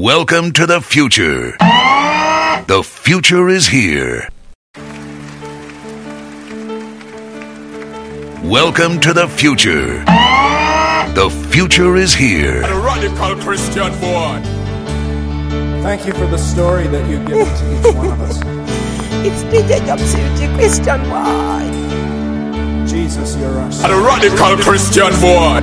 Welcome to the future. The future is here. Welcome to the future. The future is here. A radical Christian boy. Thank you for the story that you give to each one of us. It's DJ Absolutely Christian boy. Jesus, you're our A son. radical Christian boy.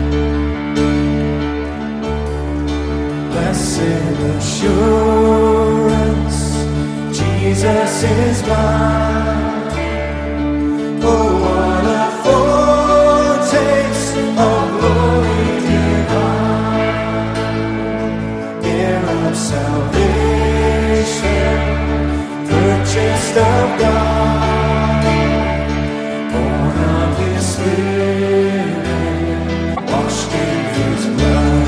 Blessed assurance, Jesus is mine. Oh, what a foretaste of glory divine. Heir of salvation, purchased of God, born of His Spirit, washed in His blood.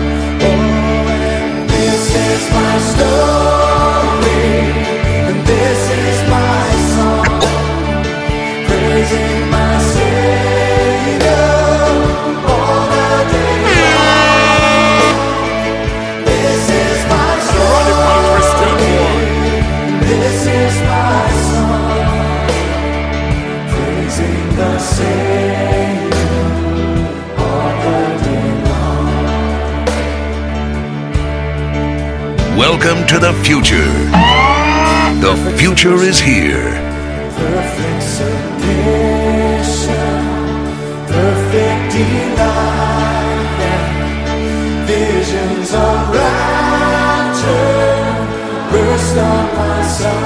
This is my story, and this is my song, praising my Savior all the day long. This is my story, and this is my song, praising the Savior all the day long. Welcome to the future. The future is here. Perfect submission, perfect delight, and visions of rapture burst on my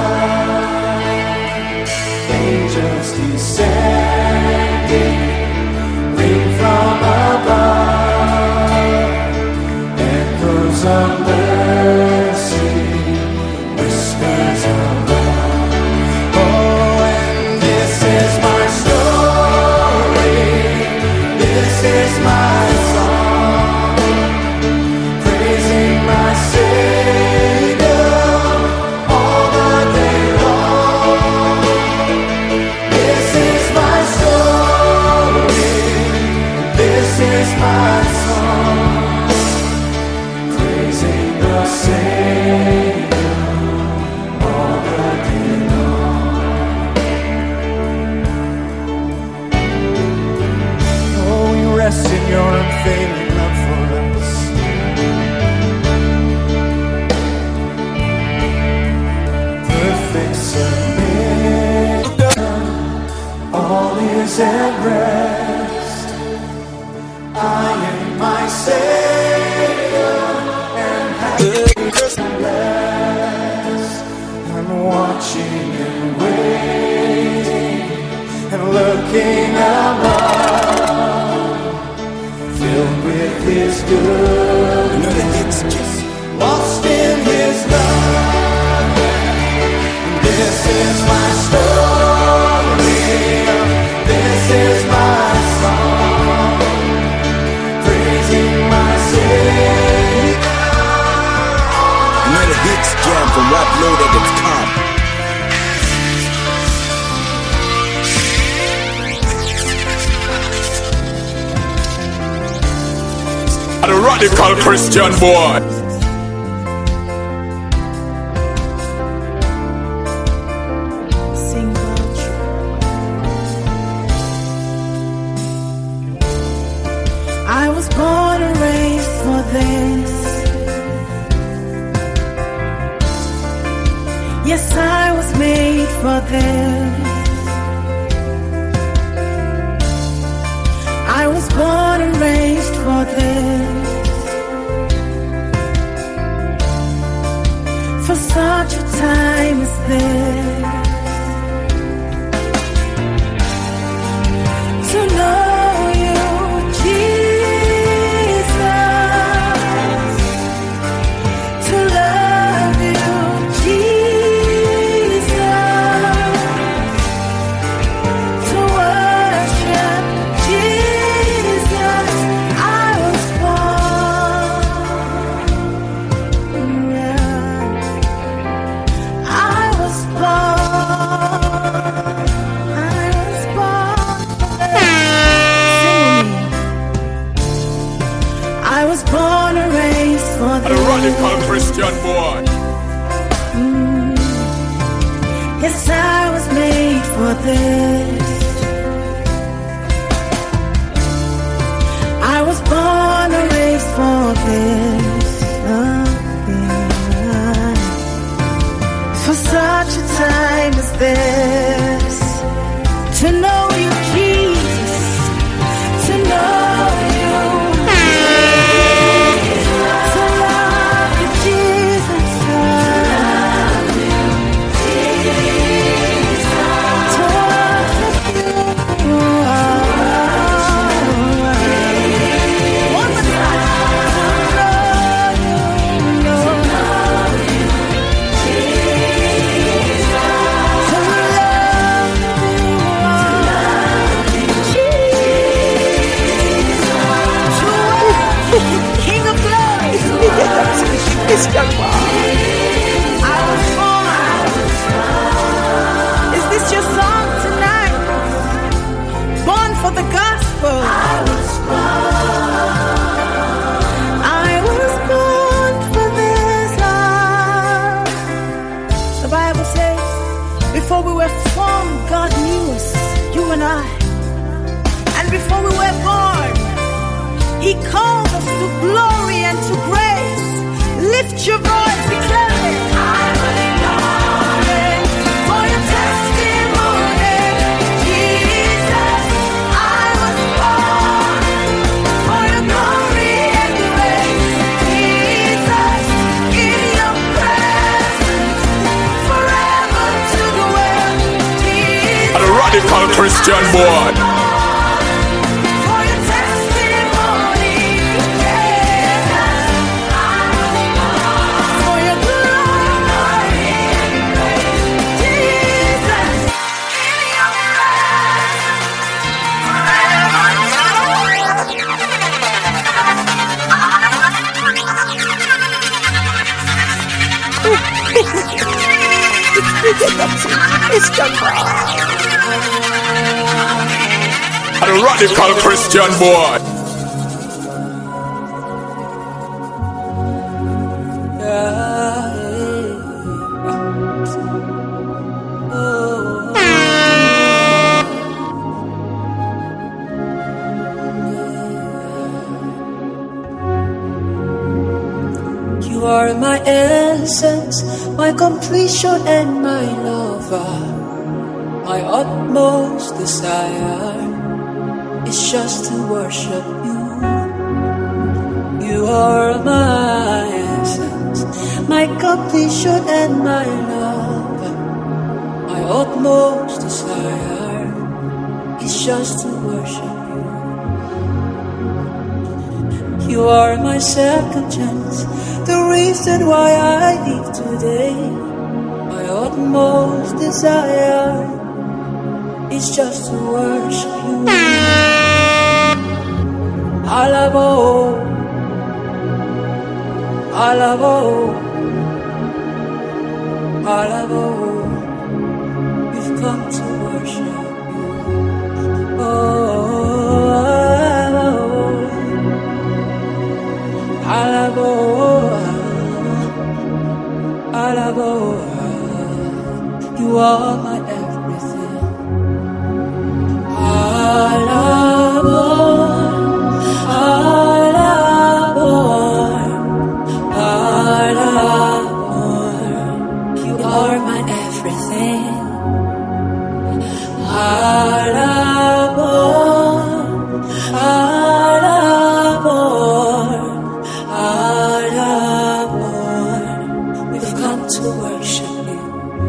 sight. Angels descending, ring from above, echoes of mercy, whispers of love. Oh, and this is my story, this is my song, praising my Savior all the day long. This is my story, this is my song, praising the Savior all the day long. Oh, we rest in your unfailing love for us. Perfect submission, all is at rest. I am my Savior and happiness. I'm watching and waiting and looking above, filled with His goodness, lost in His love. This is my story, this is my song, praising my Savior. Another hits jam from rapload.com. A radical Christian boy. I was born and raised for this. Yes, I was made for this. I was born and raised for this. For such a time as this. To know you, Jesus. To love you, Jesus. To worship Jesus. I was born. I was born. radical Christian boy. Yes, I was made for this. I was born and raised for this. For such a time as this, to know you, Jesus, to know you, to love you, Jesus, to worship you. One more time. To know you, King of glory, Christian Wow. I was born. Is this your song tonight? Born for the gospel. I was born for this love. The Bible says, before we were formed, God knew us, you and I. And before we were born, He called us to glory and to grace. Lift your voice, declare it. I was born for your testimony, Jesus. I was born for your glory and grace, Jesus. In your presence, forever to the world, Jesus. A radical Christian boy. Christian Wow. A radical Christian boy. You are my essence, my completion and my lover. My utmost desire is just to worship you. You are my essence, my completion and my lover. My utmost desire is just to worship you. You are my second chance, the reason why I live today. My utmost desire is just to worship you. Alabo, alabo, alabo. We've come to worship you. Alabo, alabo, you are my everything. Alabo, alabo, alabo, you are my everything. Alabo, alabo, alabo, we've come to worship you.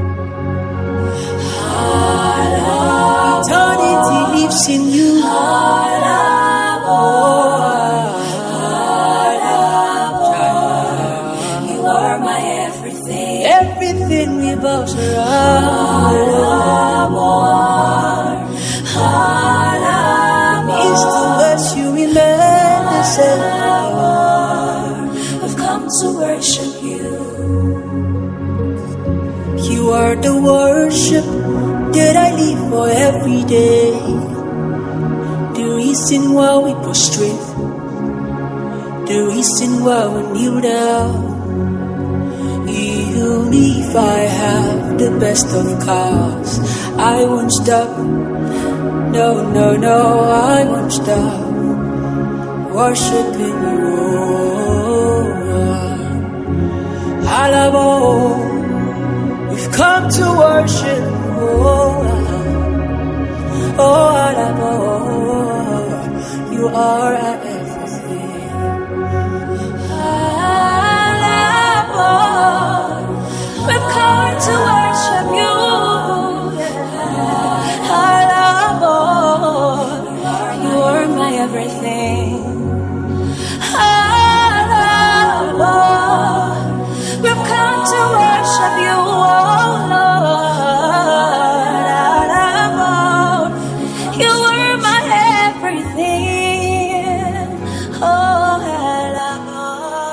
Eternity lives in you. You are my everything. Everything revolves around. Is to bless you in medicine. I've come to worship you. You are the worship that I live for every day. The reason why we prostrate, the reason why we kneel down. Even if I have the best of cars, I won't stop. No, no, no, I won't stop worshiping you. Alabo, we've come to worship. Oh, Alabo, you are our everything. Alabo, we've come to worship you. Alabo, you are my everything. Alabo, we've come to worship you, oh Lord. Alabo, you are my everything. Oh, Alabo.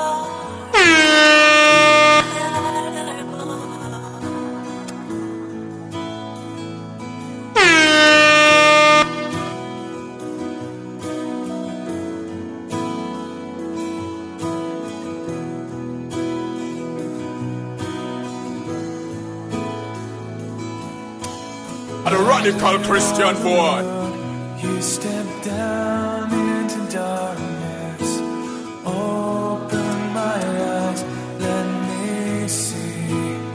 A radical Christian boy. You step down into darkness, open my eyes, let me see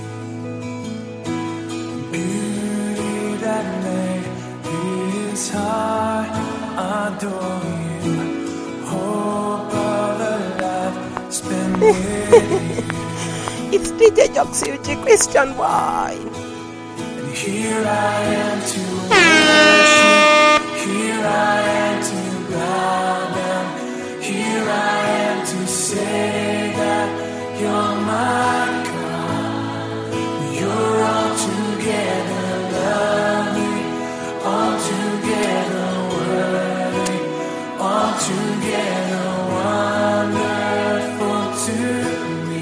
beauty that made his heart adore you, hope of a life spent with you. It's DJ Joxuji, Christian boy. Here I am to worship, here I am to bow down, here I am to say that you're my God. You're altogether lovely, altogether worthy, altogether wonderful to me.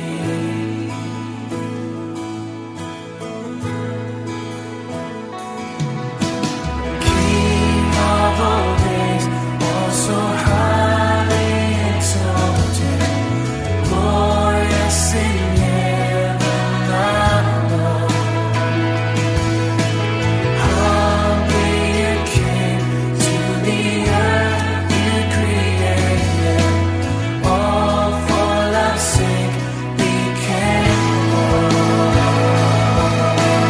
So highly exalted, glorious in heaven above. Humbly you came to the earth you created, all for love's sake became born.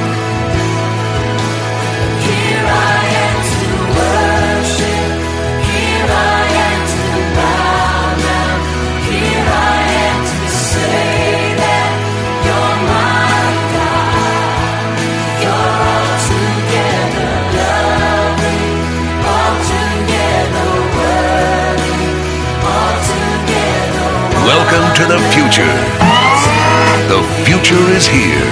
Here I am to worship. Here I am to bow down. Here I am to say that you're my God. You're altogether lovely, altogether worthy, altogether wonderful. Welcome to the future. The future is here.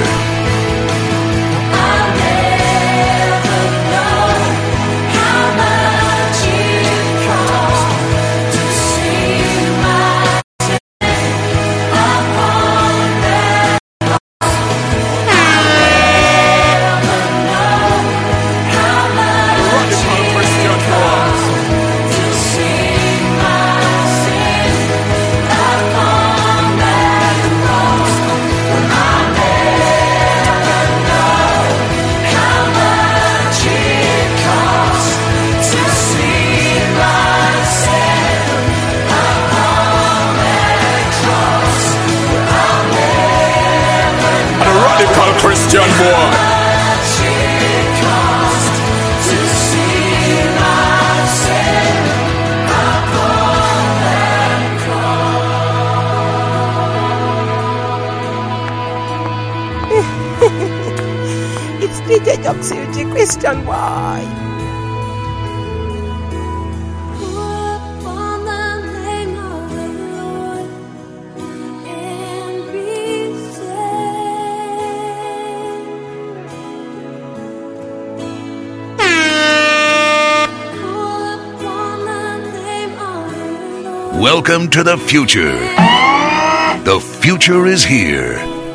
I'll never know how much it cost to see my sin upon that cross. I'll never know how much Radical it Christian boy. cost to see my sin upon that cross. I'll never know how much it costs to see myself upon that cross. I'll never A radical Christian boy. much it costs to see myself upon that It's DJ Joxuji, Christian boy. Upon the name of the Lord and be saved. Upon the name of the Lord. Welcome to the future. The future is here.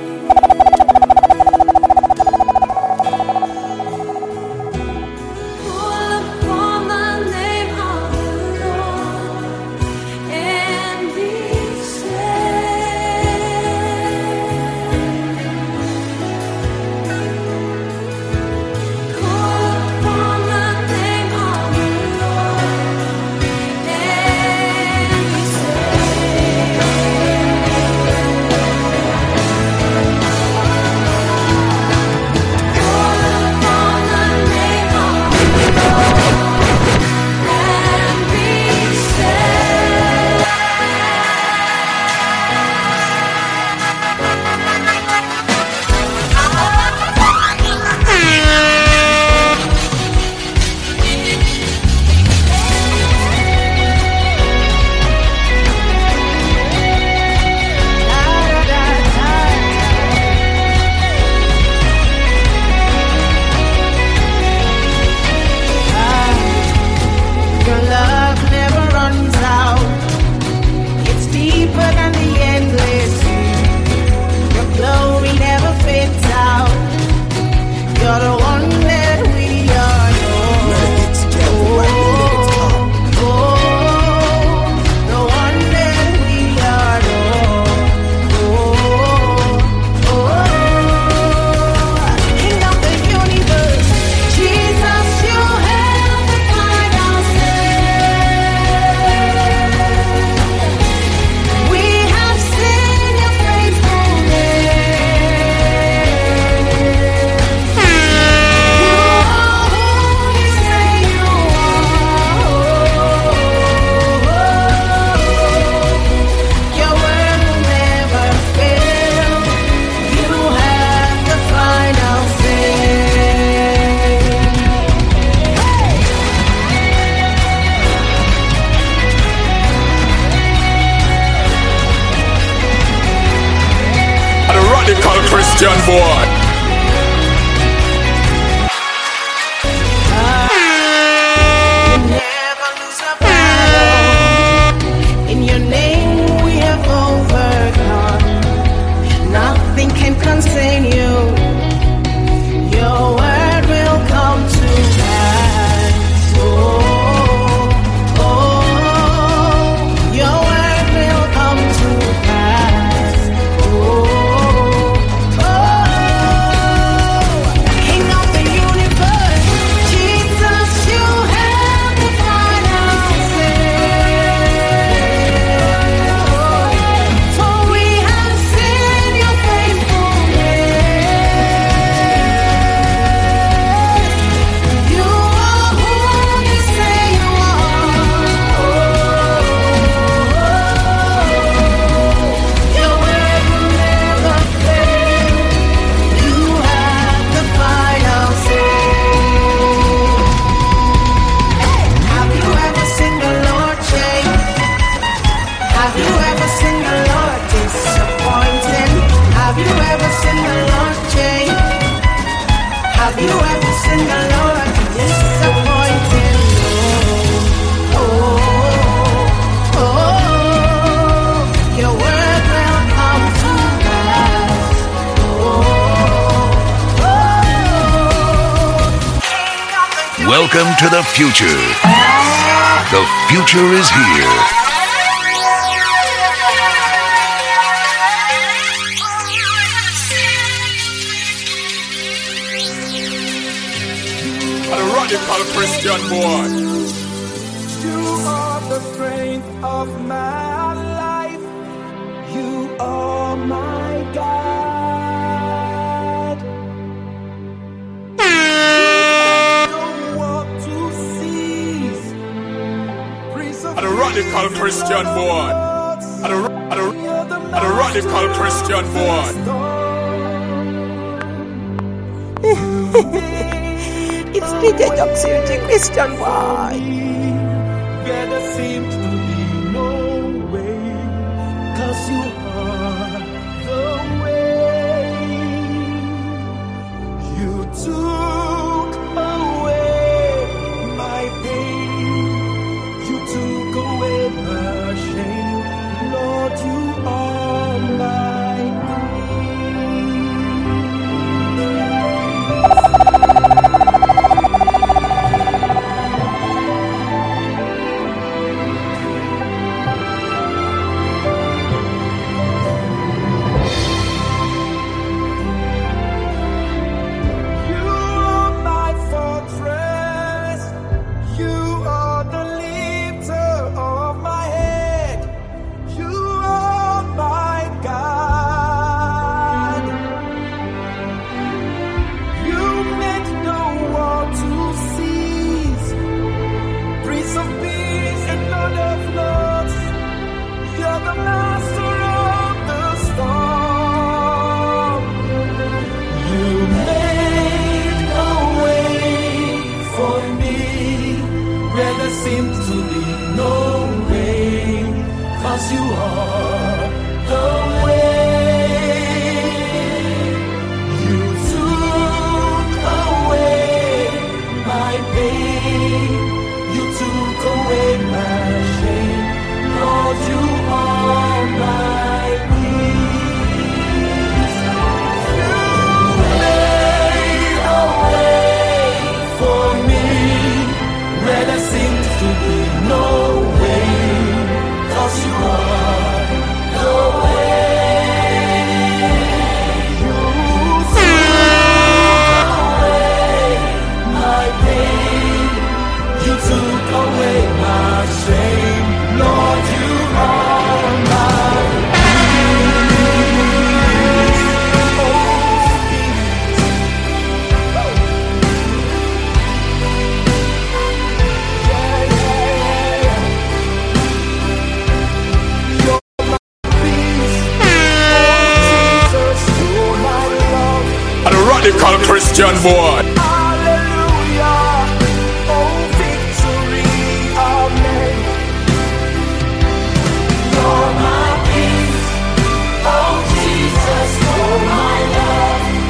Upon the name of the Lord and be saved. boy. Never lose a battle. In your name we have overcome. Nothing can contain you. Your word will come to pass. Oh, your word will come to pass. King of the universe, Jesus, you have the final say. For we have seen your faithfulness. You are who you say you are. Your word will never fail. You have the final say. Have you ever seen the Lord change? Have you ever seen the Lord disappointing? Have you ever seen the Lord change? Have you ever seen the Lord disappointing? Your word will come to pass. Welcome to the future. The future is here. A radical Christian boy. You are the strength of my life. You are my God. Don't want to cease. Prince of A radical Christian boy. A radical Christian boy. It's DJ Jobsuji Christian Boy. Where there seems to be no way, 'cause you are the way. You took away my pain. You took away my shame. Lord, you are my seems to be no way, 'cause you are the way. You took away my pain. You took away my shame. Lord, you are my peace. You made a way for me where there seems to be no way, 'cause you are the way. You took away my pain. You took away my shame. Lord, you are my peace. Radical Christian boy. Hallelujah, oh victory, amen. You're my peace, oh Jesus, you're my love.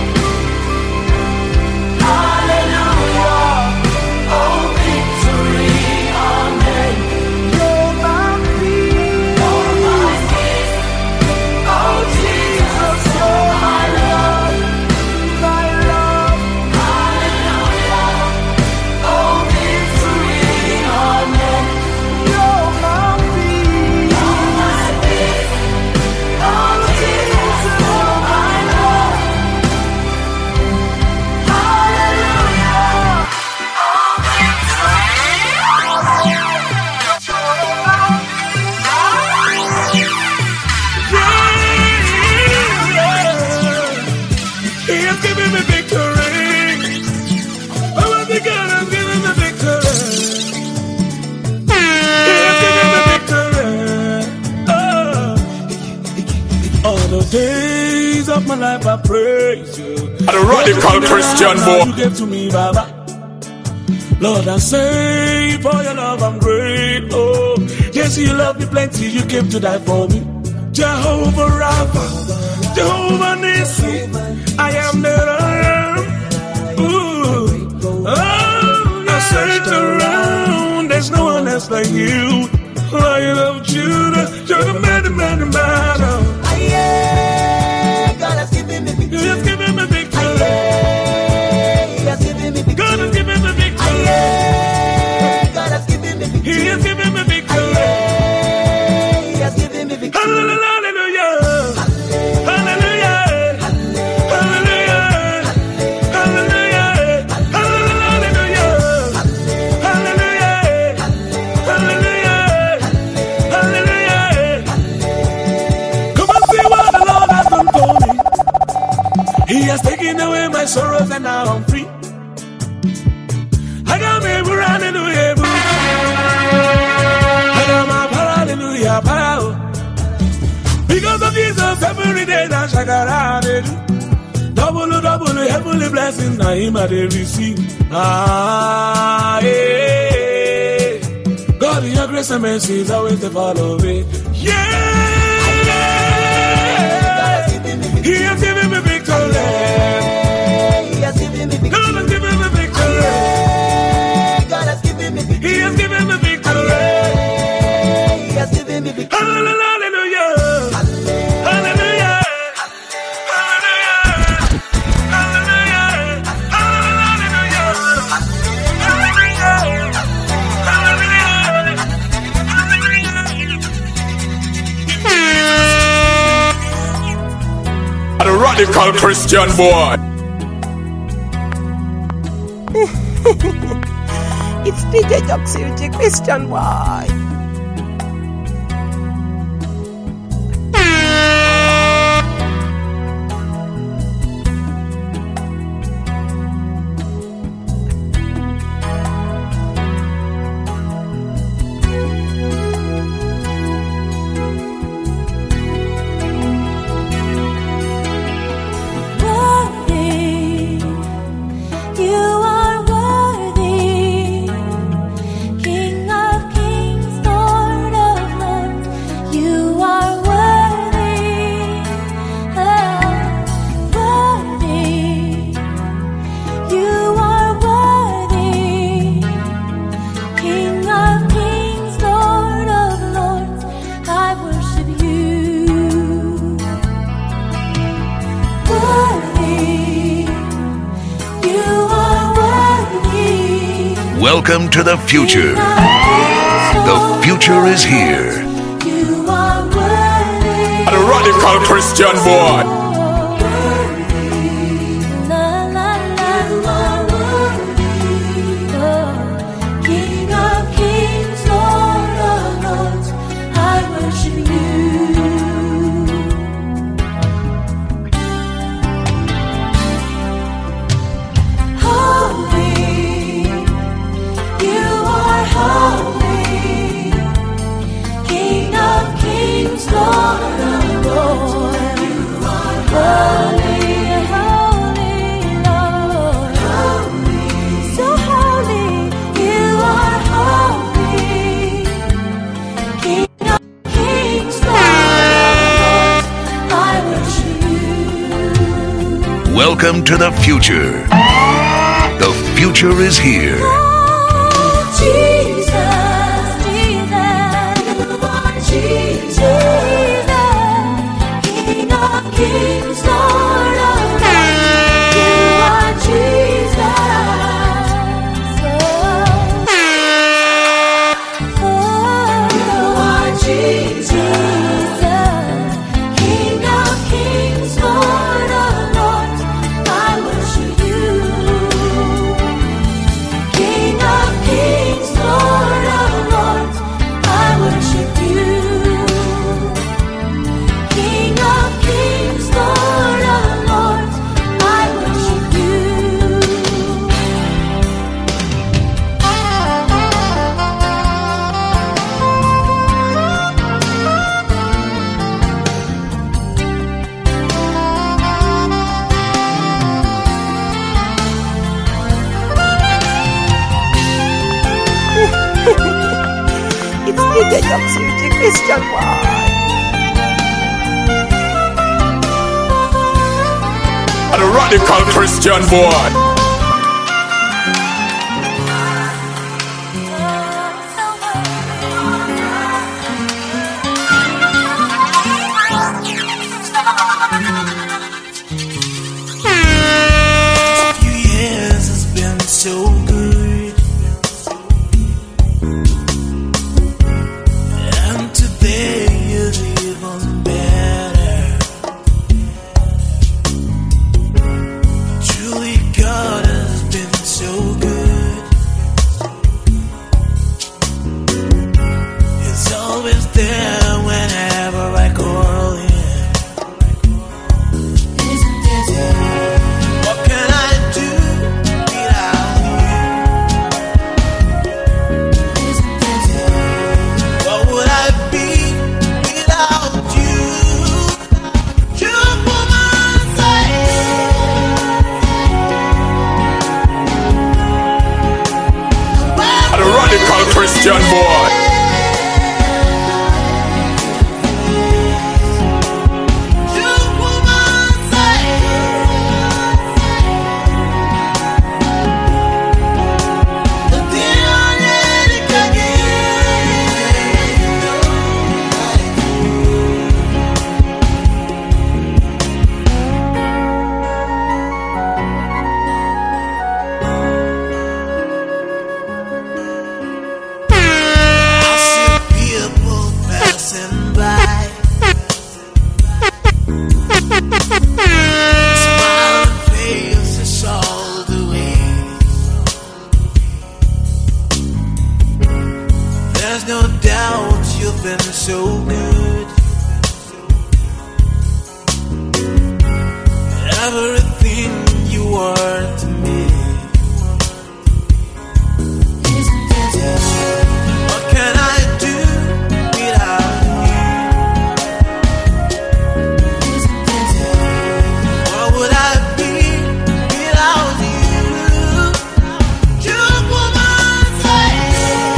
the days of my life I praise you. The radical Christian boy you gave to me, Baba. Lord, I say for your love I'm grateful. Yes, you love me plenty, you came to die for me. Jehovah Rapha, Jehovah Nissi, I am that I am. Ooh, oh, I searched around, there's no one else like you. Lion of Judah, you're the man, the man, the man. God has given me victory. He has given me victory. He has given me victory. God has given me victory. God has given me victory. He has given me victory. He has given me victory. Hallelujah. Hallelujah. Hallelujah. Hallelujah. Hallelujah. Hallelujah. Hallelujah. Come and see what the Lord has done for me. He has taken away my sorrows and now I'm free. I got me hallelujah. I got my hallelujah. Because of Jesus, every day that shakara they do. Double, heavenly blessings, now him I they receive. Ah, yeah. God, in your grace and mercy is always to follow me. Yeah. He has given me victory. He has given me victory. God has given me victory. God has given me victory. He has given me victory. He has given me victory. Hallelujah. Hallelujah. The radical Christian boy. It's DJ Joxy, Christian boy. Welcome to the future. The future is here. The radical Christian boy. King of kings, Lord of lords, I worship you. Welcome to the future. The future is here. King DJ Jump Christian boy. A radical Christian boy. So good, and today is even better. Truly, God has been so good. It's always there whenever I call Him. What can I do? Christian boy. There's no doubt you've been so good. Everything you are to me. What can I do without you? What would I be without you? You were my life.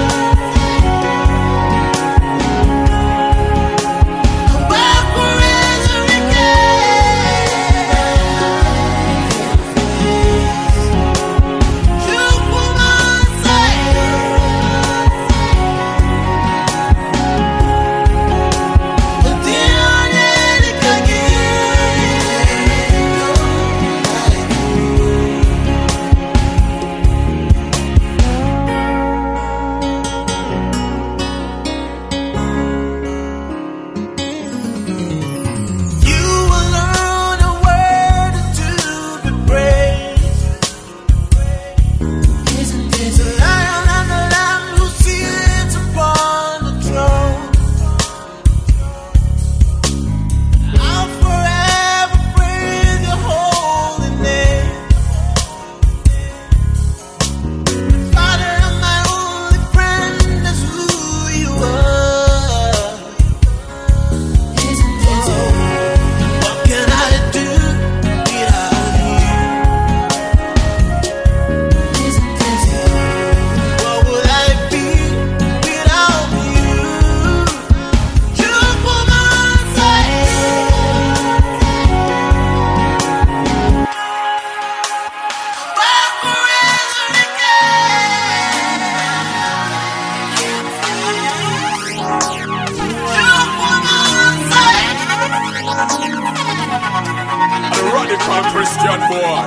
Christian boy.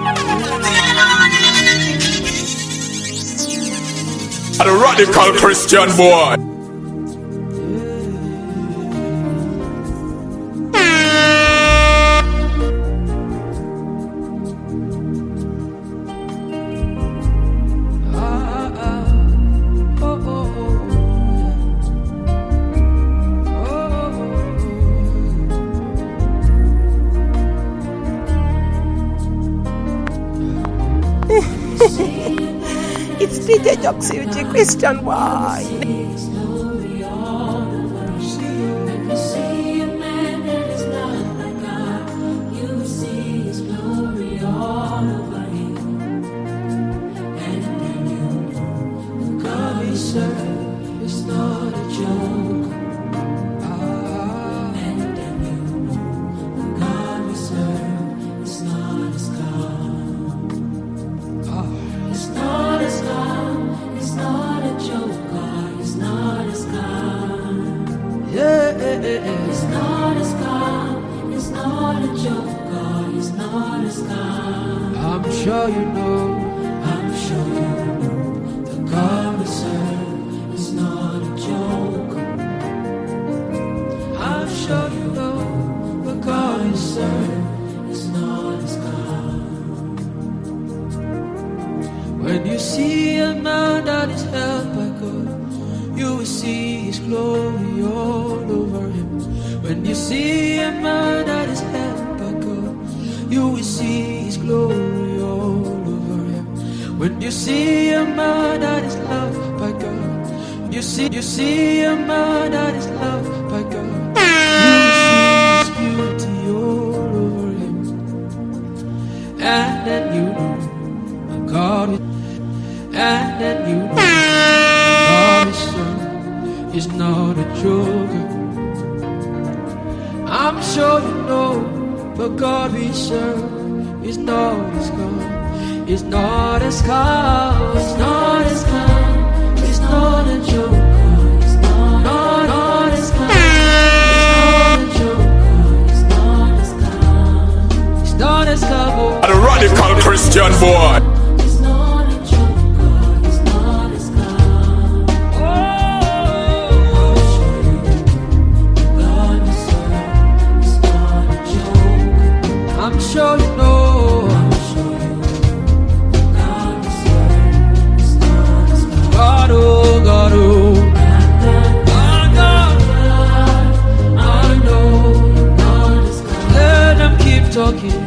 A radical Christian boy. It's DJ Joxy, Christian boy. It's not sure you know. I'm sure you know. The God we serve is not a joke. I'm sure you know. The God we serve is not as God. When you see a man that is held by God, you will see His glory all over him. When you see a man that is held by God, you will see His glory all over him. When you see a man that is loved by God, you see a man that is loved by God, you will see His beauty all over him. And then you know God is, and then you know God is served. He's not a joker. I'm sure you know the God we serve is not as calm. He's not as calm. He's not as calm. He's not a joker. He's not as calm. He's not a joker. He's not as calm. He's not as calm. A radical Christian boy. I'm sure you know. God, oh, God, oh. God, I know. Let them keep talking.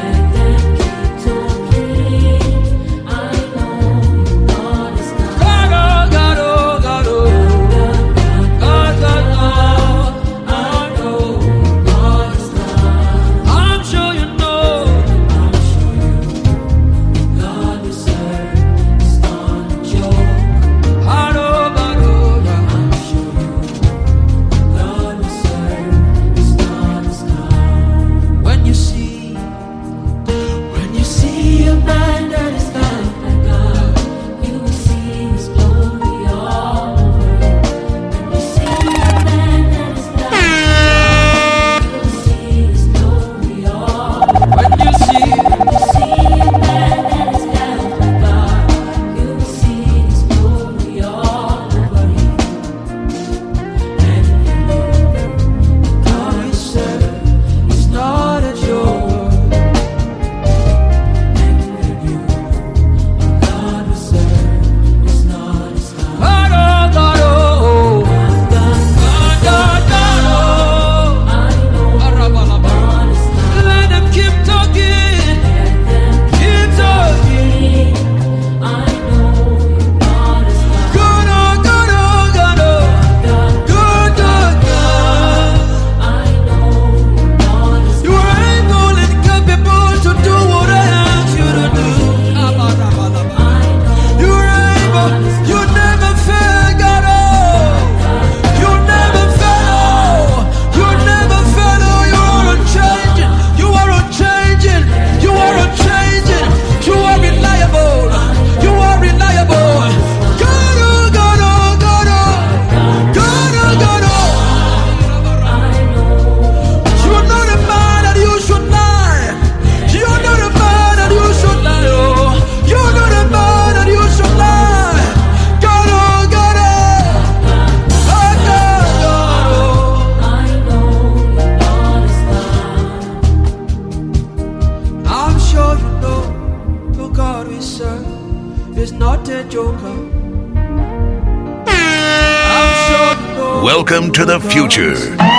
Welcome to the future.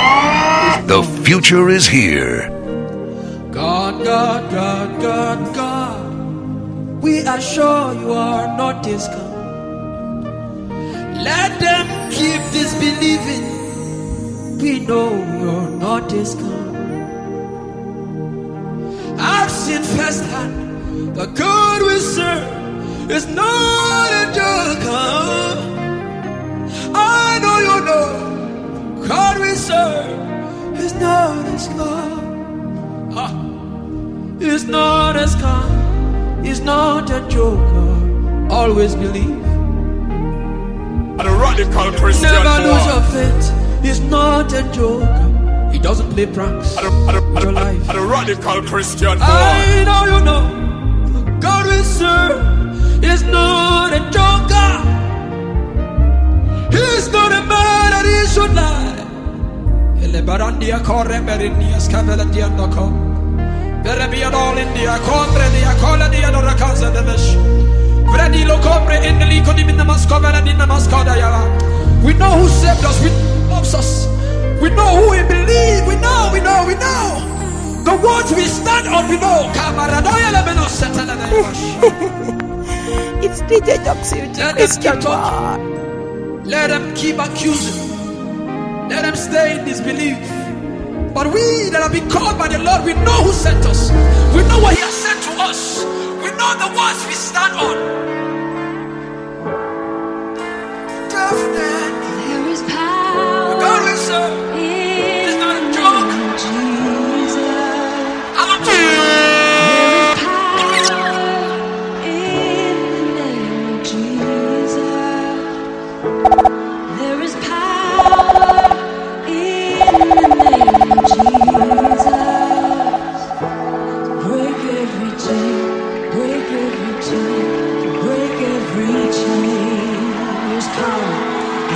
The future is here. God, God, God, God, God, we are sure you are not this God. Let them keep disbelieving. We know you're not this God. I've seen firsthand the God we serve is not a joker. I know you know God we serve is not as God. He's not as calm. He's not a joker. Always believe. A radical Christian Never boy. lose your faith. He's not a joker. He doesn't play pranks. A radical Christian boy. I know you know God we serve is not a joker. He's not a man that he should lie. Elebarandia corremberinias cavelandiandoco. Berebiadol India, Condredia, Coladia, Doracasa de Vish. Vredi lo compre in the Lico di Minamascova and in the Mascodaya. We know who saved us, we loves us. We know who we believe, we know. The words we stand on, we know. It's DJ Jopsy, Christian Ward. Let them keep accusing. Let them stay in disbelief. But we that have been called by the Lord, we know who sent us. We know what He has sent to us. We know the words we stand on. There is power. God will serve. It's not a joke. I'm a There is power in the name of Jesus. Break every chain, break every chain, break every chain. There's power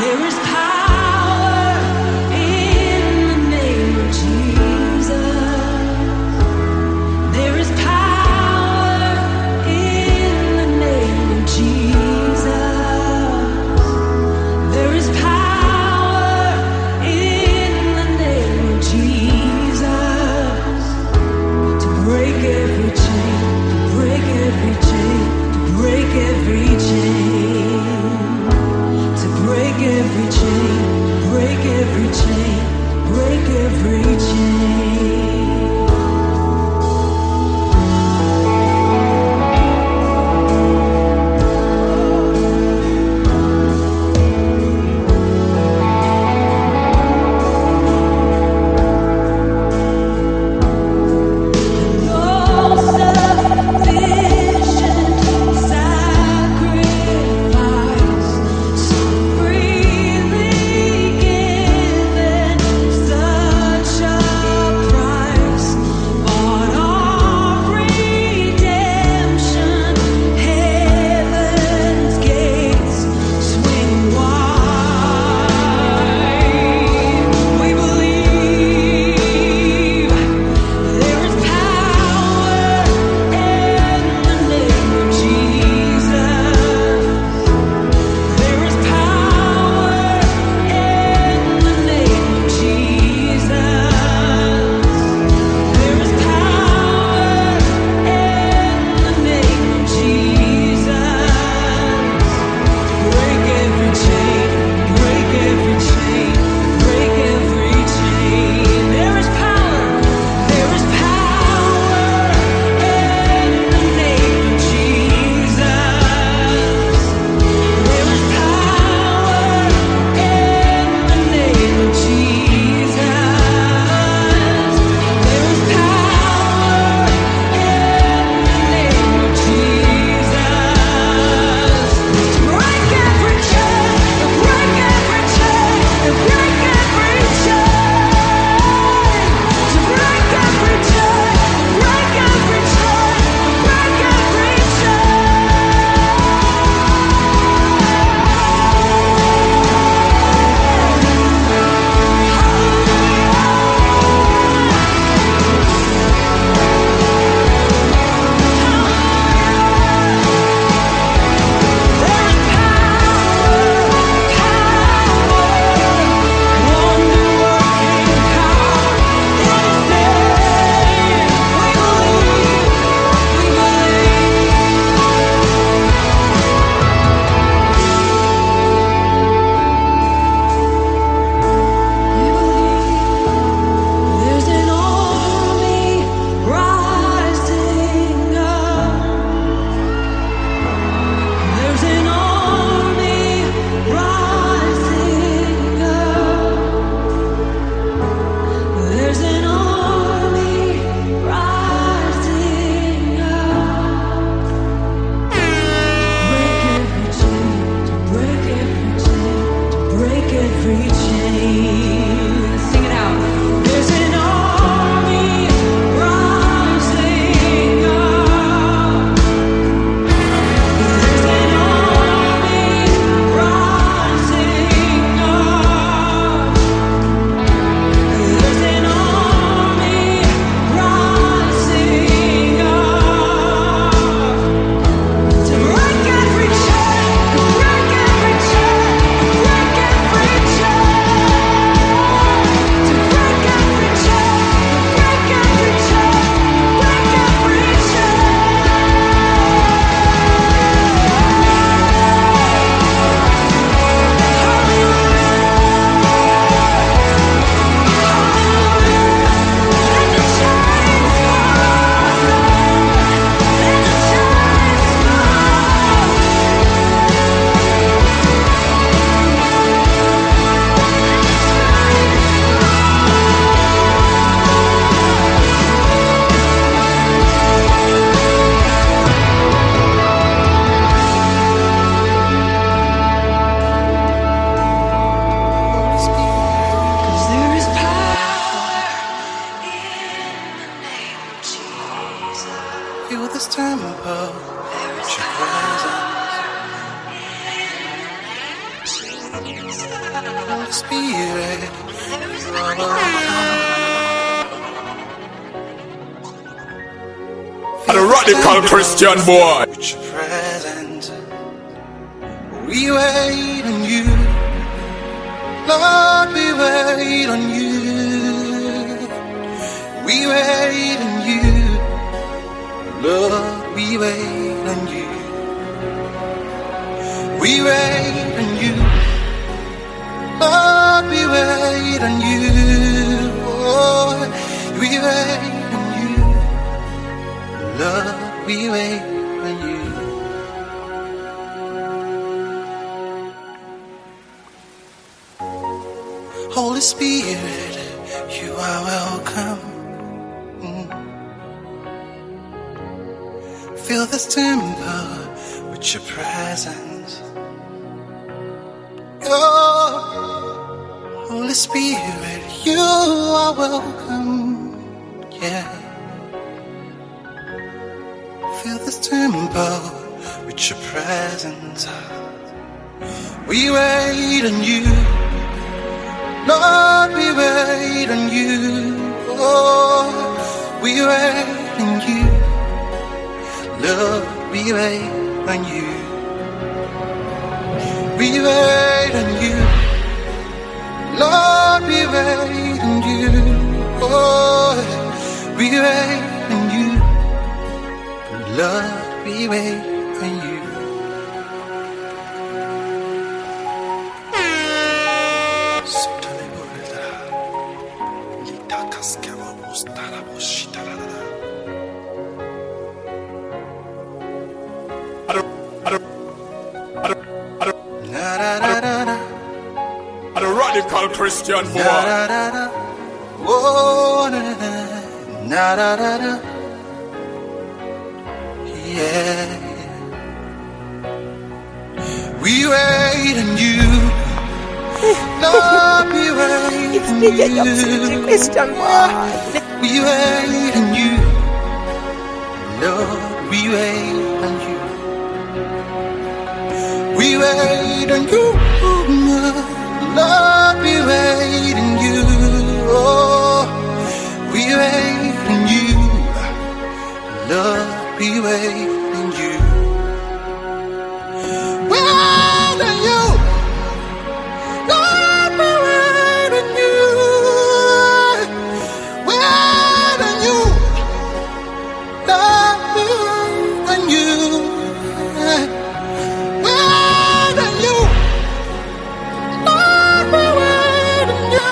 Feel this tempo, your presence. Holy Spirit, you are welcome. The radical Christian boy. With your presence, we wait on you. Lord, we wait on you. We wait on you. Lord, we wait on you. We wait on you. Lord, we wait on you. Oh, we wait on you. Lord, we wait on you. Holy Spirit, you are welcome. Fill this temple with your presence. Oh, Holy Spirit, you are welcome. Yeah. Fill this temple with your presence. We wait on you. Lord, we wait on you. Oh, we wait on you. Lord, we wait on you. We wait on you. Lord, we wait on you. Oh, we wait on you. Lord, we wait on you. The radical Christian boy. Oh, yeah. We wait on you. Lord, we wait It's on DJ you. Jobsuji Christian boy. We wait on you. Lord, we wait on you. We wait on you. Lord, we wait on you. Oh, we wait on you. Lord, we wait on you. Wait on you. Lord, we wait on you. Wait on you. Lord, we wait on you. Wait on you. Lord, we wait on you.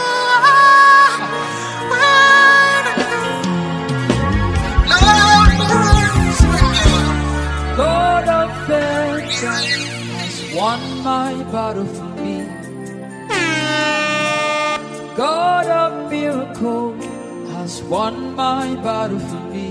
Wait on you. Lord, we wait on you. God of vengeance has won my battle for me. God of miracle has won my battle for me.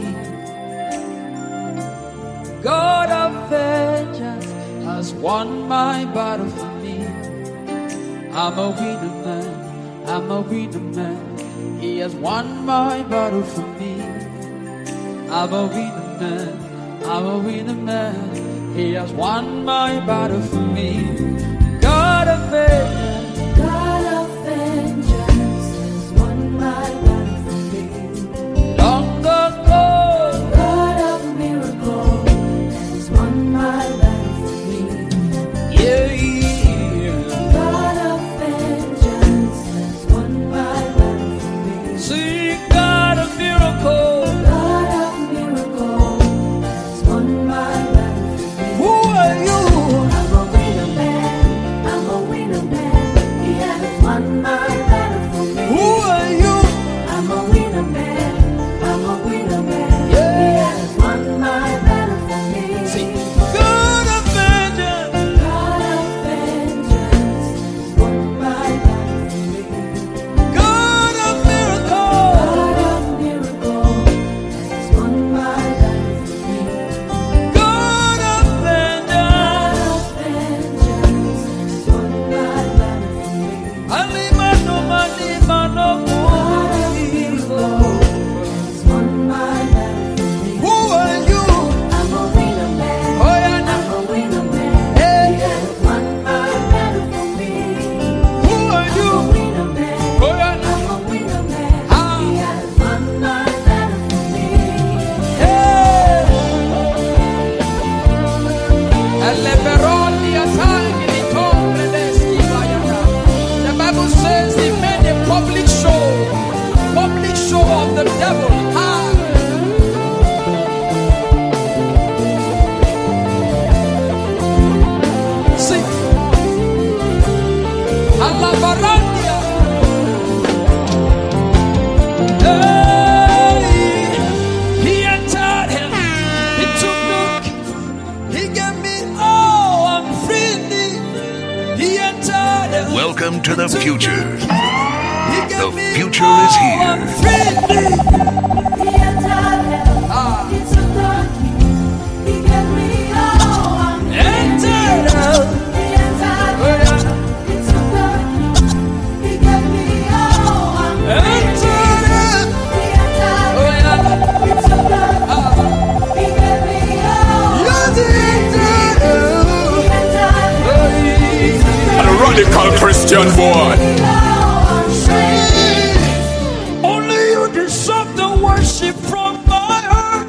God of vengeance has won my battle for me. I'm a winner man, I'm a winner man. He has won my battle for me. I'm a winner man, I'm a winner man. He has won my battle for me. God of vengeance, God of vengeance has won my battle for me. long ago, God of miracle has won my battle for me. yeah, yeah. God of vengeance has won my battle for me. See, God of miracle, God of miracle has won my battle for me. who are you? I'm a winner man, I'm a winner man. devil. See, Alabarandia. He entered him. He took look. He gave me all. I'm free. He entered him. Welcome to the future. He The gave me future all. is here. I'm free. He entered him. He took the key. He gave me all. I'm Entered him. He entered him. He took the key. He gave me all. I'm Entered him. He entered him. He took the key. He gave me all. Yes, he entered him. He entered him. And a radical Christian boy. Only you deserve the worship from my heart.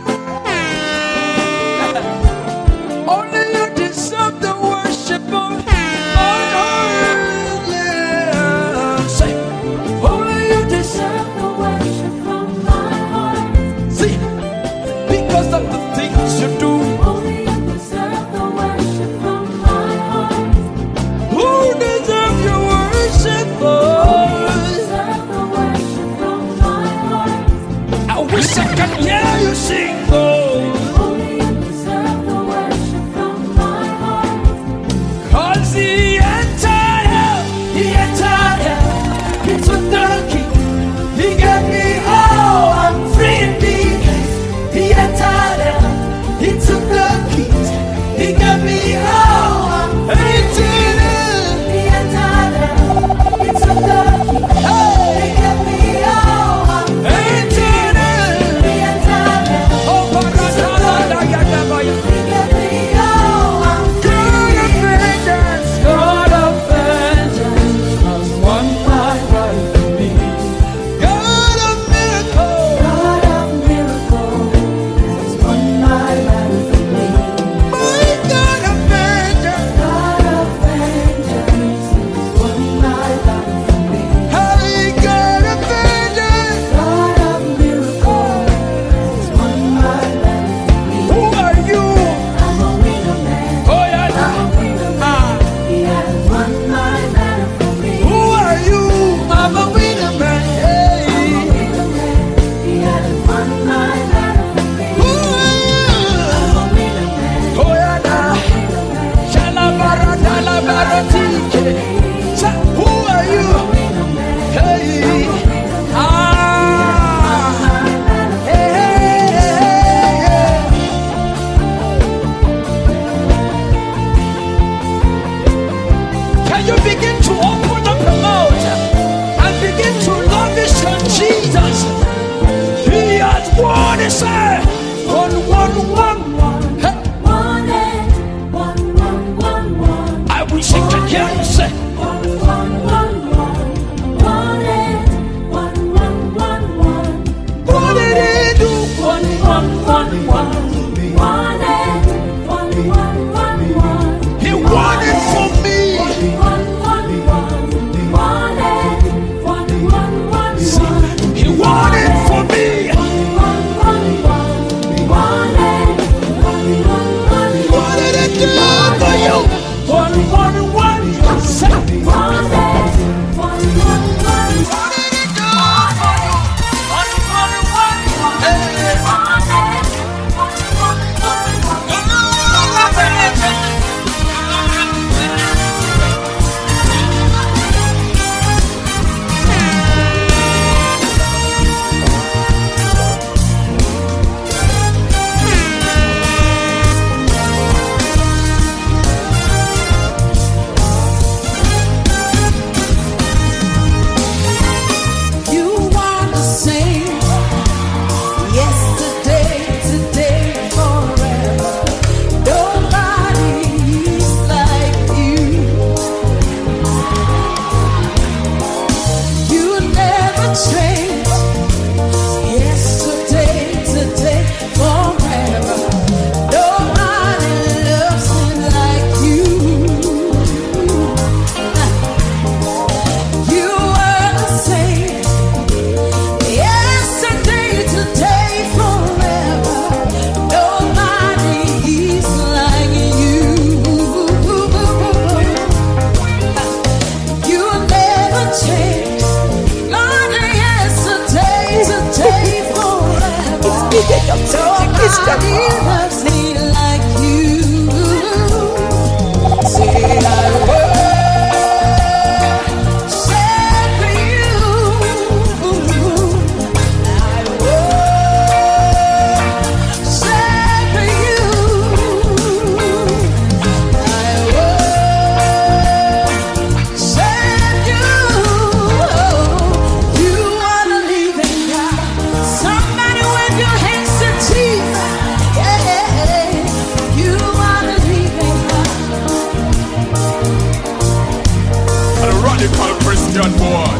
Only you deserve the worship of my heart. Yeah. Say, only you deserve The worship from my heart. See, because of the things you do. Only you deserve the worship from my heart. Who deserve your worship, Only you Lord? deserve the worship from my heart. I wish I could hear you sing, Lord. Only you deserve the worship from my heart. 'Cause he entered hell, he entered hell, he took the key, he gave me all, I'm free indeed. He entered hell, he took the keys, he gave me all, I'm empty. He entered him. He took the key. He gave me all. I'm Empty. He entered him. Oh, Paradise, He gave me all. I'm God of vengeance, God of vengeance, has won my life for me. God of miracles. God of miracles. Has won my life for me. My God of vengeance, God of vengeance. Has won my life for me. hey, God of vengeance. God of miracles. Has won my life for me. Who are you? I'm a winner man. Oh, yeah. I'm a winner man. He has won my battle for me. Who are you? I'm a winner man. Hey. I'm a winner man. He has won my battle for me. Who are you? I'm a winner man. Oh, yeah. Winner man. Shalabara, dalabara, tike. Who are you? Winner man. Hey. Ah. Hey, hey, hey, hey. Can you begin to open up your mouth and begin to love this son Jesus? He has won his say. One. Hey. One. I wish I could hear you say. What did he do? He won it for me. He won it for me. DJ Jump Christian War. Loves me like you. Say I will. Christian boy.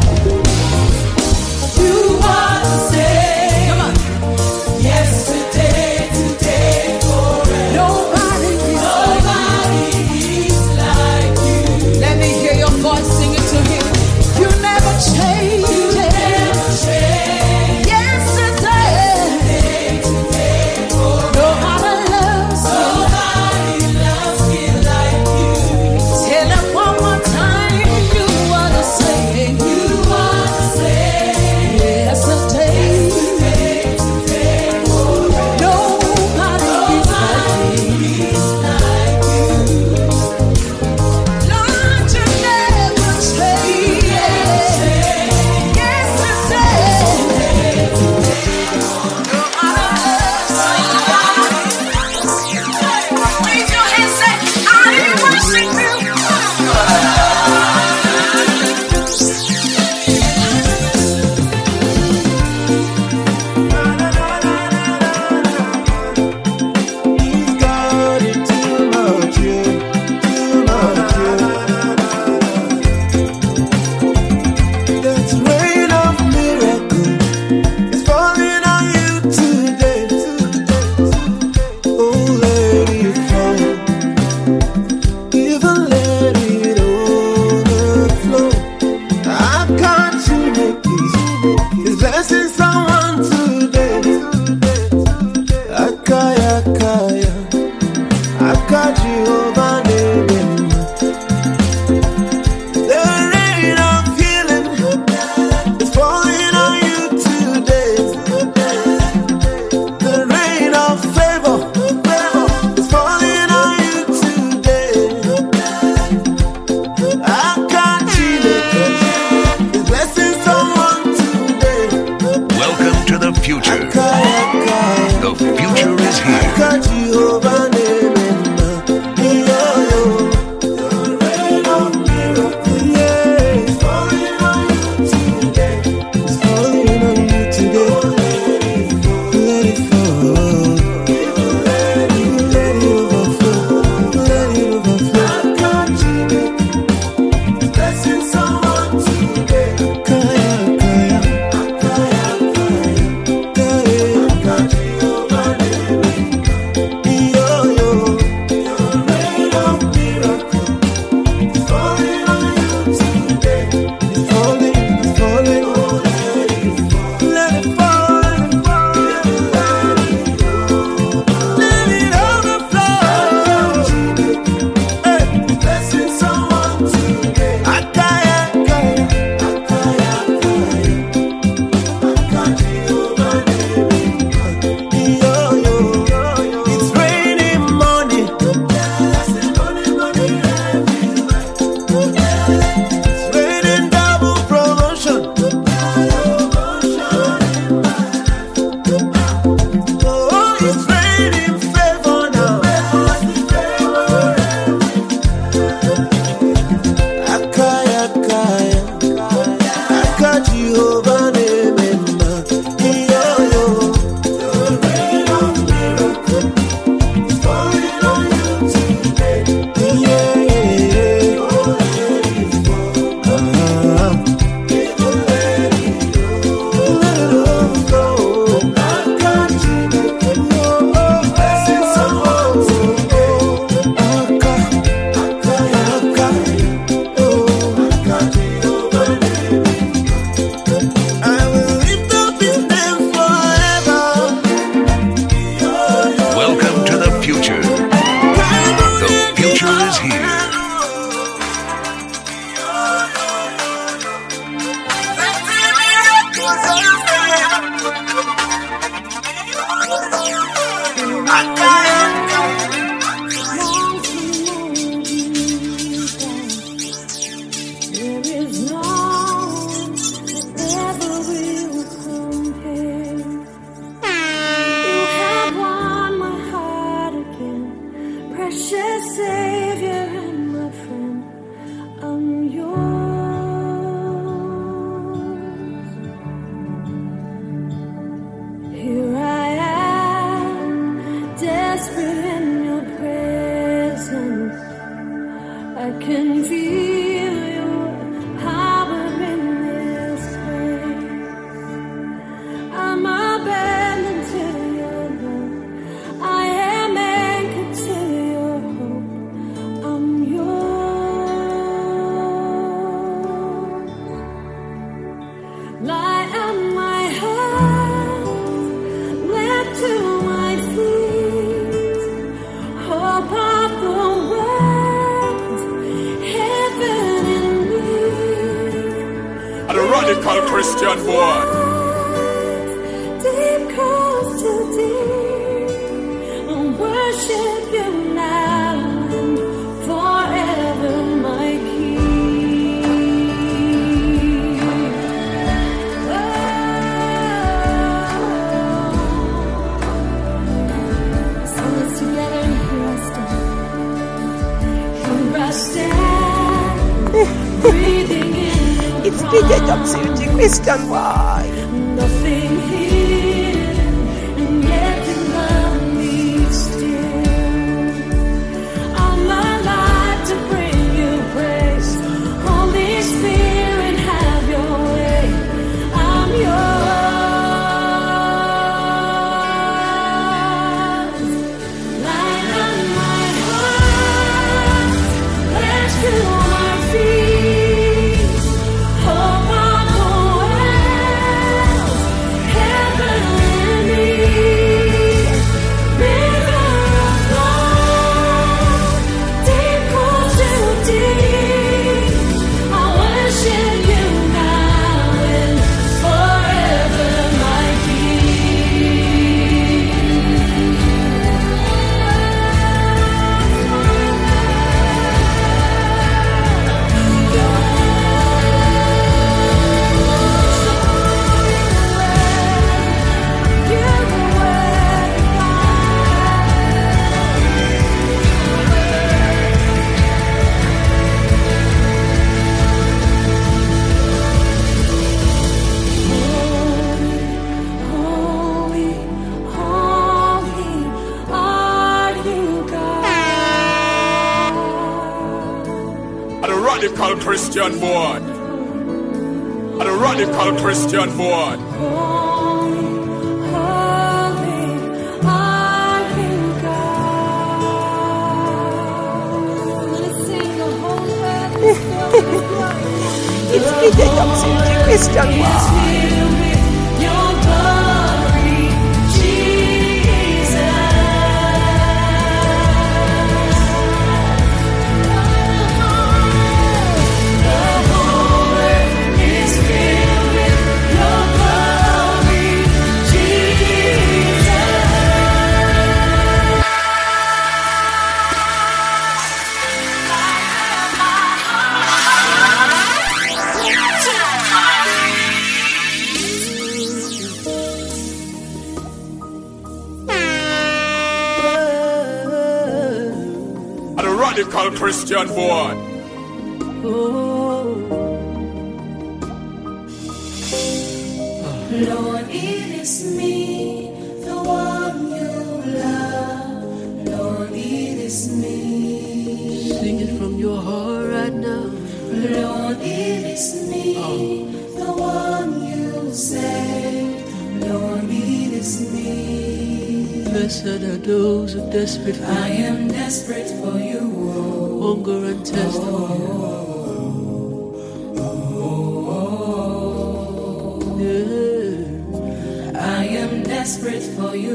You are the same. Come on. Yesterday, today, forever. Nobody is like you. Let me hear your voice singing to him. You never change. You never change. Yesterday, today, forever. Nobody loves me like you. Tell him one more time. Christian boy. Deep calls to deep. I'll worship you now and forever, my King. So let's together and here I stand. Breathing in. It's DJ Jobsuji, Christian boy. Nothing hidden, and yet you love me still. All my life to bring you praise. Holy Spirit, have your way. I'm yours. Light on my heart, let's do our feet. Hope on the wells, heaven and earth. River of love, deep calls to deep. I worship you now and forever, my Holy, holy are you, God. A radical Christian boy. A radical Christian boy. Holy, holy are you, God. Let's sing the whole earth is filled with glory. It's DJ Jobsuji, Christian boy. It's filled with your glory, Jesus. The whole earth is filled with your glory, Jesus. A radical Christian boy. Lord, it is me, the one you love. Lord, it is me. Sing it from your heart right now. Lord, it is me, the one you saved. Lord, it is me. Blessed are those who are desperate for I am desperate for you. hunger and thirst for you. Yeah. I am desperate for you.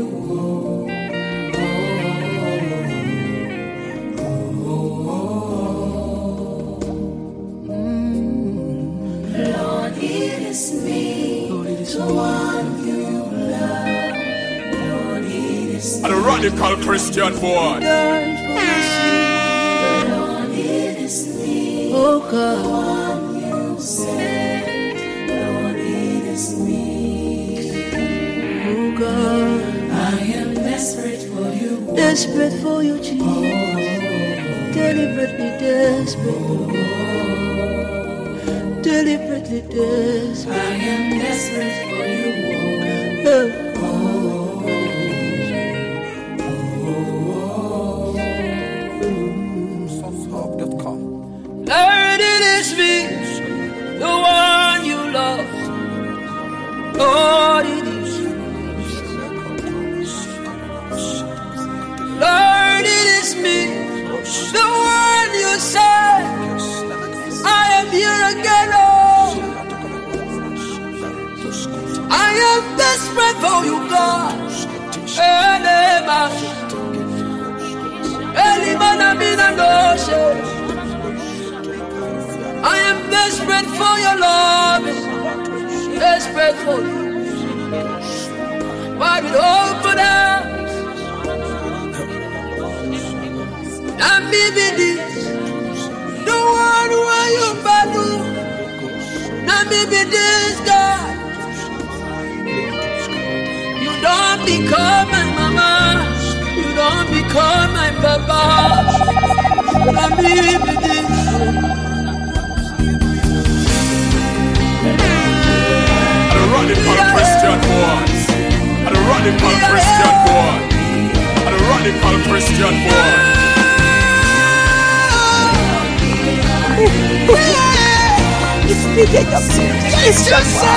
Lord, it is me, Lord, it is the me. one you love. Lord, it is A radical Christian boy. Died for my sin. Lord, it is me, Oh the God, one you saved. Lord, it is me. oh God, I am desperate for you. desperate for you, Jesus. Deliberately desperate, deliberately desperate. I am desperate for you. Sourcehope.com. Lord, it is me, the one you love. Lord, it is me. Lord, it is me, the one you said. I am here again, oh. I am desperate for you, God. I am desperate for your love. desperate for you. But with open arms, I'm living the one who are you, Badu. I'm living this God. You don't become my mama. You don't become my papa. I'm living this. Radical Christian boy. A radical Christian boy. A radical Christian boy. It's DJ Jobsy, Christian boy.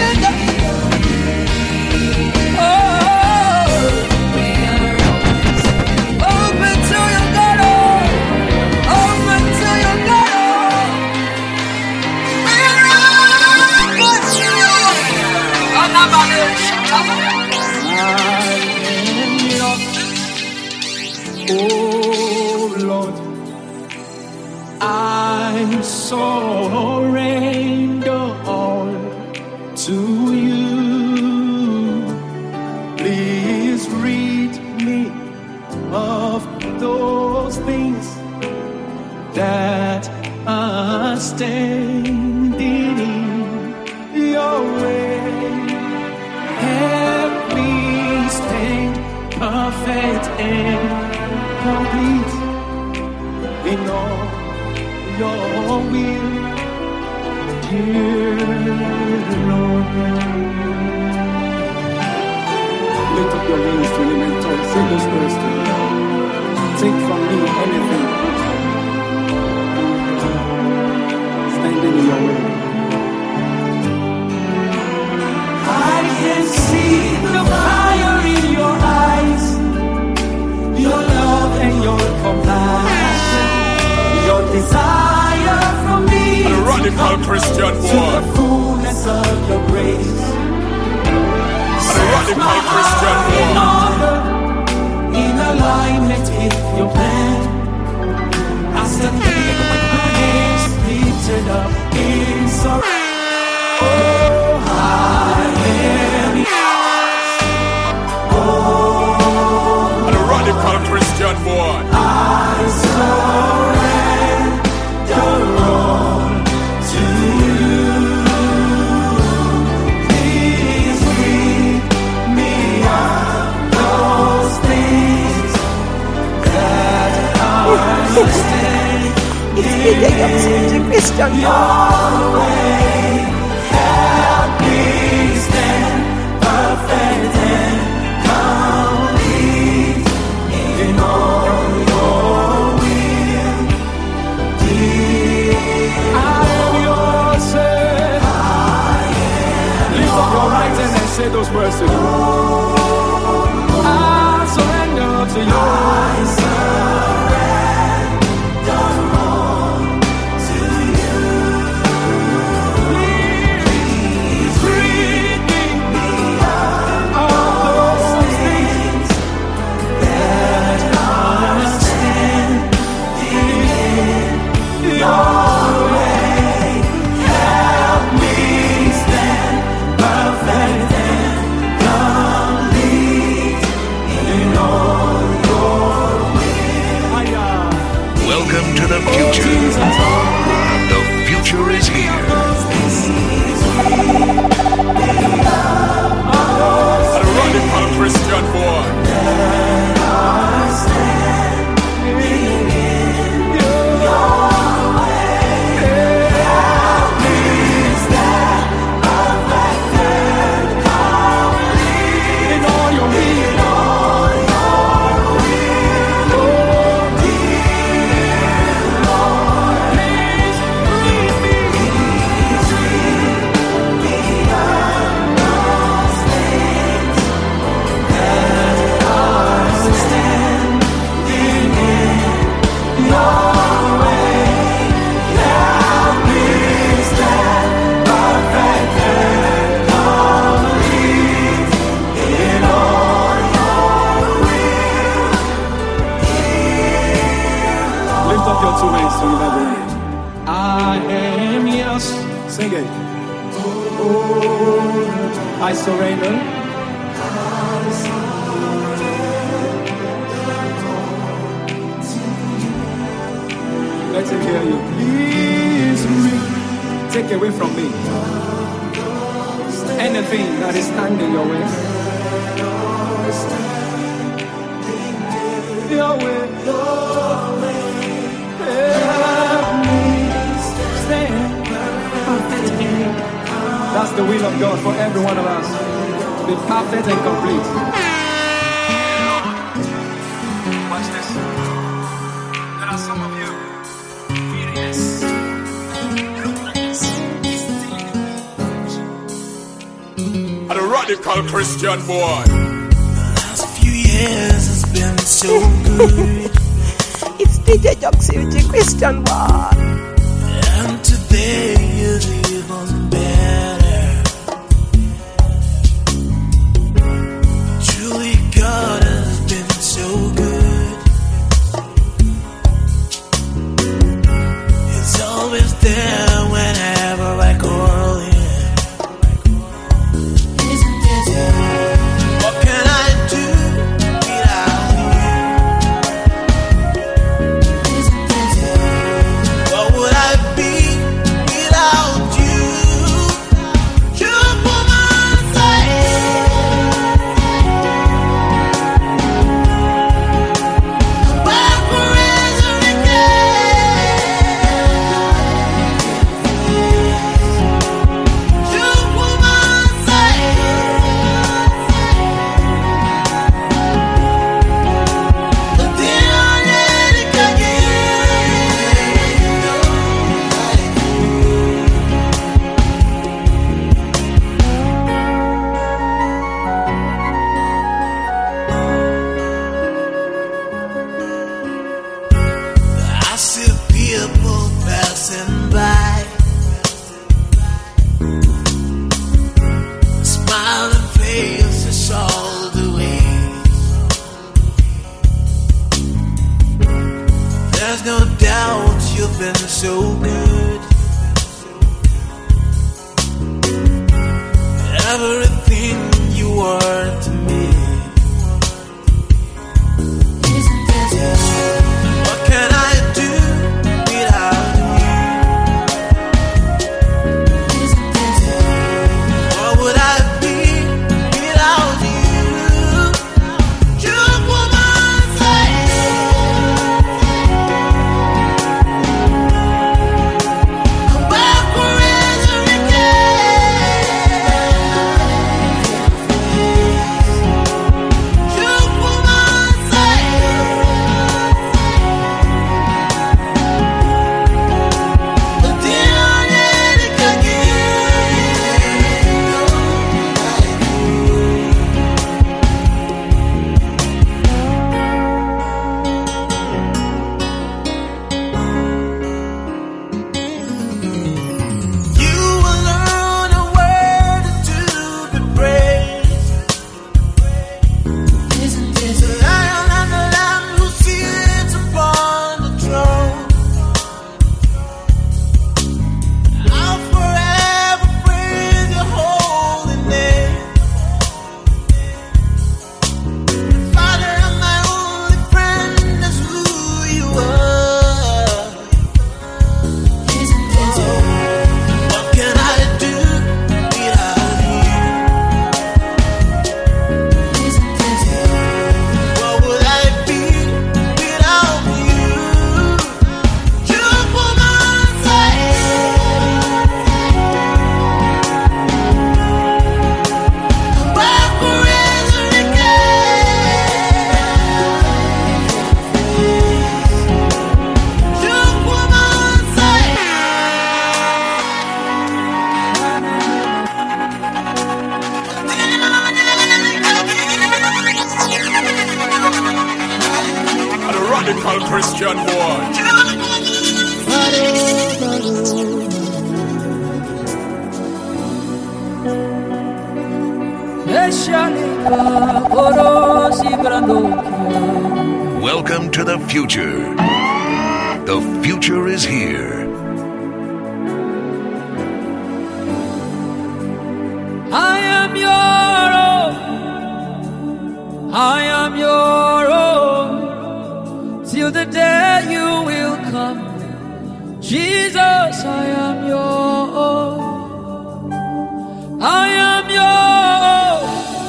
Open to your God. Open to your God. Oh Lord, I surrender all to you. Please rid me of those things that are standing in your way. Help me stand perfect and complete in all your will, dear Lord. Lift up your hands to him and talk. Sing this verse to him. Take from me anything standing in your way. I can see the fire in your eyes, your love and your compassion, your desire from me. A radical Christian boy. To the fullness of your grace. A radical Christian boy. In alignment with your plan. I stand here with my hands lifted up in sorrow. Oh, I am yours. Oh, a radical Christian boy. I surrender all to you. Please rid me of those things that are standing It's DJ Jobsy, Christian boy. your way. Help me stand perfect and complete in all your will. I am yours, say. Lift up your right hand and say those words to you. I surrender to you. I surrender all to you. Please rid me of those things that are standing in your way. Help me stand perfect and complete in all your will. Welcome to the future. The future is here. A radical Christian boy. In all your will. Lift up your two hands to heaven. I am yours. Sing it. Oh, I surrender. Let him hear you. Please take away from me anything that is standing your way. Your way. Help me stand. That's the will of God for every one of us. To be perfect and complete. Watch this. There are some of you. A radical Christian boy. The last few years has been so good. It's DJ Joxy, Christian boy. And today is even better. Truly God has been so good. It's always there whenever I call him. What can I do without you? What would I be without you? You put my side. Back for resurrection. You put my side. I see people passing by, smiling faces all the way. There's no doubt you've been so good. Everything you are to me. What can I do without you? What would I be without you? You put my side. Back for resurrection. You put my side. You alone are worthy to be praised. The Lion and the Lamb who sits upon the throne. I'll forever praise your holy name. Father, and my only friend is who you are. What can I do without you? What would I be without you? You put my side. Back for resurrection. You put my side. A radical Christian boy. Welcome to the future. The future is here. I am your I am your own till the day you will come. Jesus, I am your own. I am your own.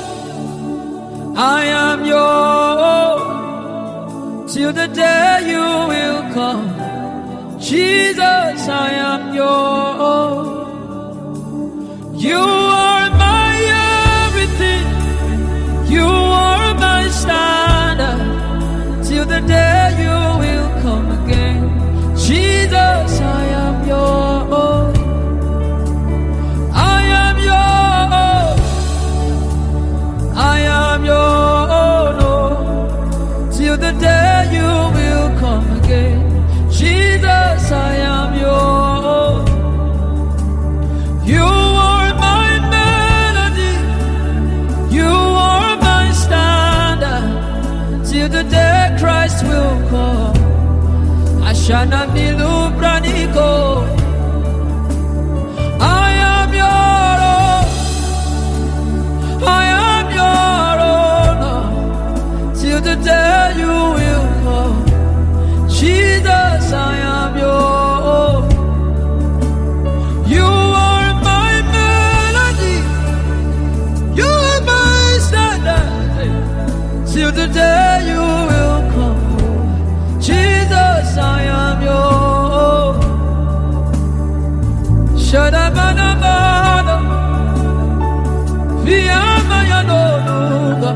I am your own till the day you will come. Jesus, I am your own. You are my everything. You are my standard till the day you will come again. Jesus, I am your own. I am your own. I am your own, oh, till the day you will come again. Jesus, I am your own. You are my melody. You are my standard till the day Christ will come. Ashana milu braniko. I am your own. I am your own, oh, till the day you will come. Jesus, I am your own. You are my melody. You are my standard till the day you will come. Jesus, I am your own. Shadamanamana Viyamayanonuga.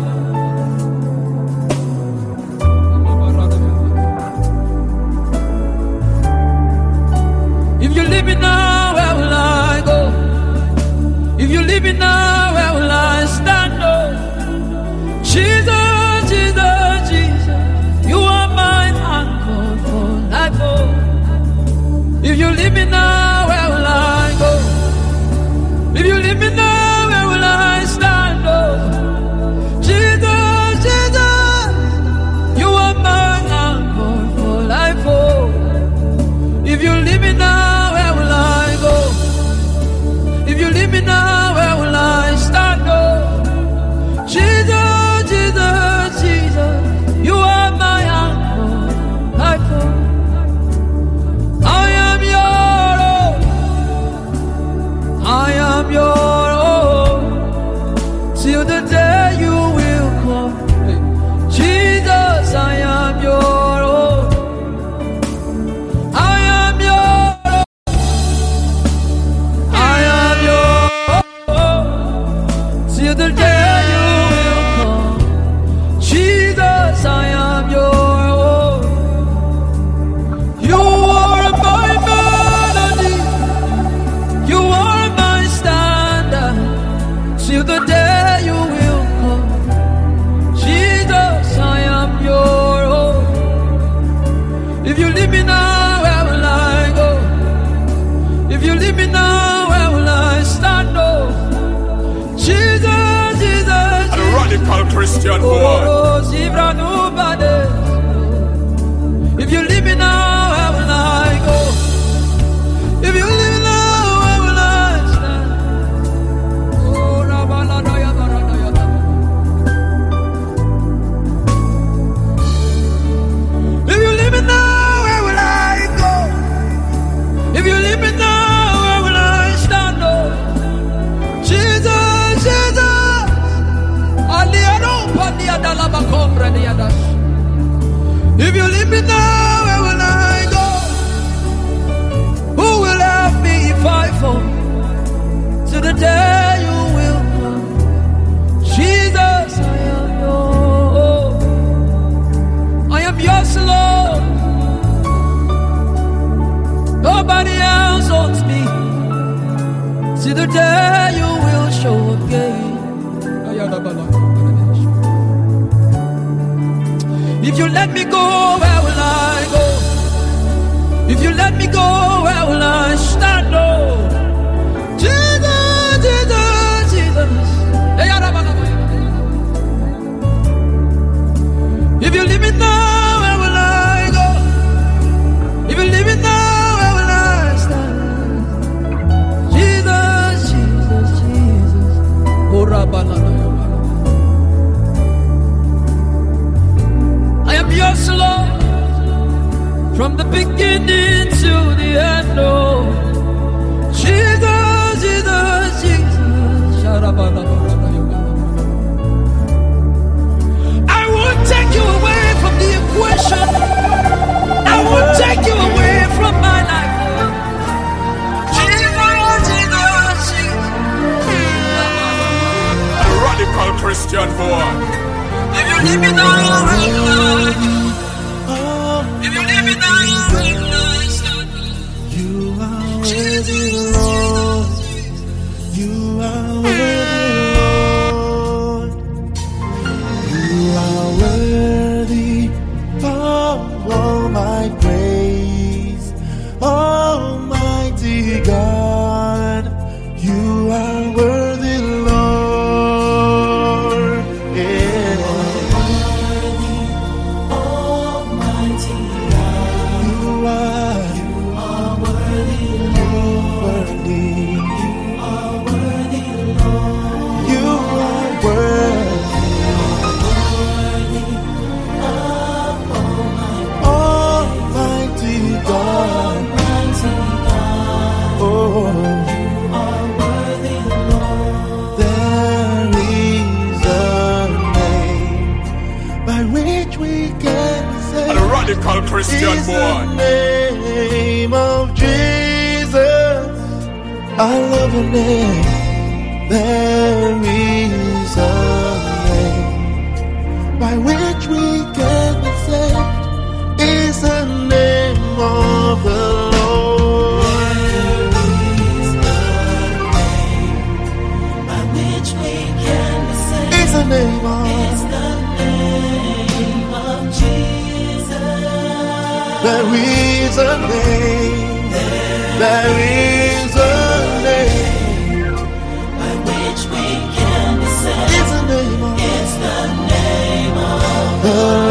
If you leave me now, where will I go? If you leave me now, where will I stand? Oh, Jesus, Jesus, Jesus, you are my anchor for life. Oh, if you leave me now, where will I go? If you leave me now, where will I stand? Oh, Jesus, Jesus, you are my anchor for life. Oh, if you leave me now, where will I go? If you leave me now, where will I stand? Oh, Jesus, Jesus, Jesus, you are my anchor, life. Oh, I am your own. I am your own till the day you will come. Jesus, I am your own. I am your own. I am your own till the day you will come. Jesus, I am your own. You are my melody. You are my standard till the day you will come. Jesus, I am your own. If you leave me now, where will I go? If you leave me now, where will I stand? Oh, Jesus, Jesus, A radical Christian boy. oh, Zibra nobody. If you leave me now, where will I go? If you leave me now, where will I stand? Oh, Rabaladaya Baradaya. If you leave me now, where will I go? If you leave me now, where will I stand? Oh, Jesus, Jesus. Aliado Pandiada Lava Combra Diadas. If you leave me now, where will I go? Who will help me if I fall? To the day you will come. Jesus, I am yours. I am yours, Lord. Nobody else owns me. To the day you will show again. If you let me go, where will I go? If you let me go, where will I stand? Oh, Jesus, Jesus, Jesus. If you leave me now, where will I go? If you leave me now, where will I stand? Jesus, Jesus, Jesus. Oh, beginning to the end, oh. Jesus, Jesus, Jesus. I won't take you away from the equation. I won't take you away from my life. Jesus, Jesus, Jesus. A radical Christian boy. If you leave me now, you'll realize. If you leave me now, you'll realize that you are worthy, Lord. You are worthy, Lord. You are worthy of all my praise, Almighty God. You are worthy, Lord. Yeah. Almighty God. You are worthy, Lord. You are worthy, Lord. You are worthy. Almighty God. Oh, you are worthy, Lord. There is a name by which we can say, A radical Christian is boy. the name of Jesus. I love your name. There is a name by which we can be saved. Is the name of the Lord. There is a name by which we can be saved. Is the name of. It's the name of Jesus. There is a name. There is a name by which we can be saved. It's the name of. It's the name of the Lord.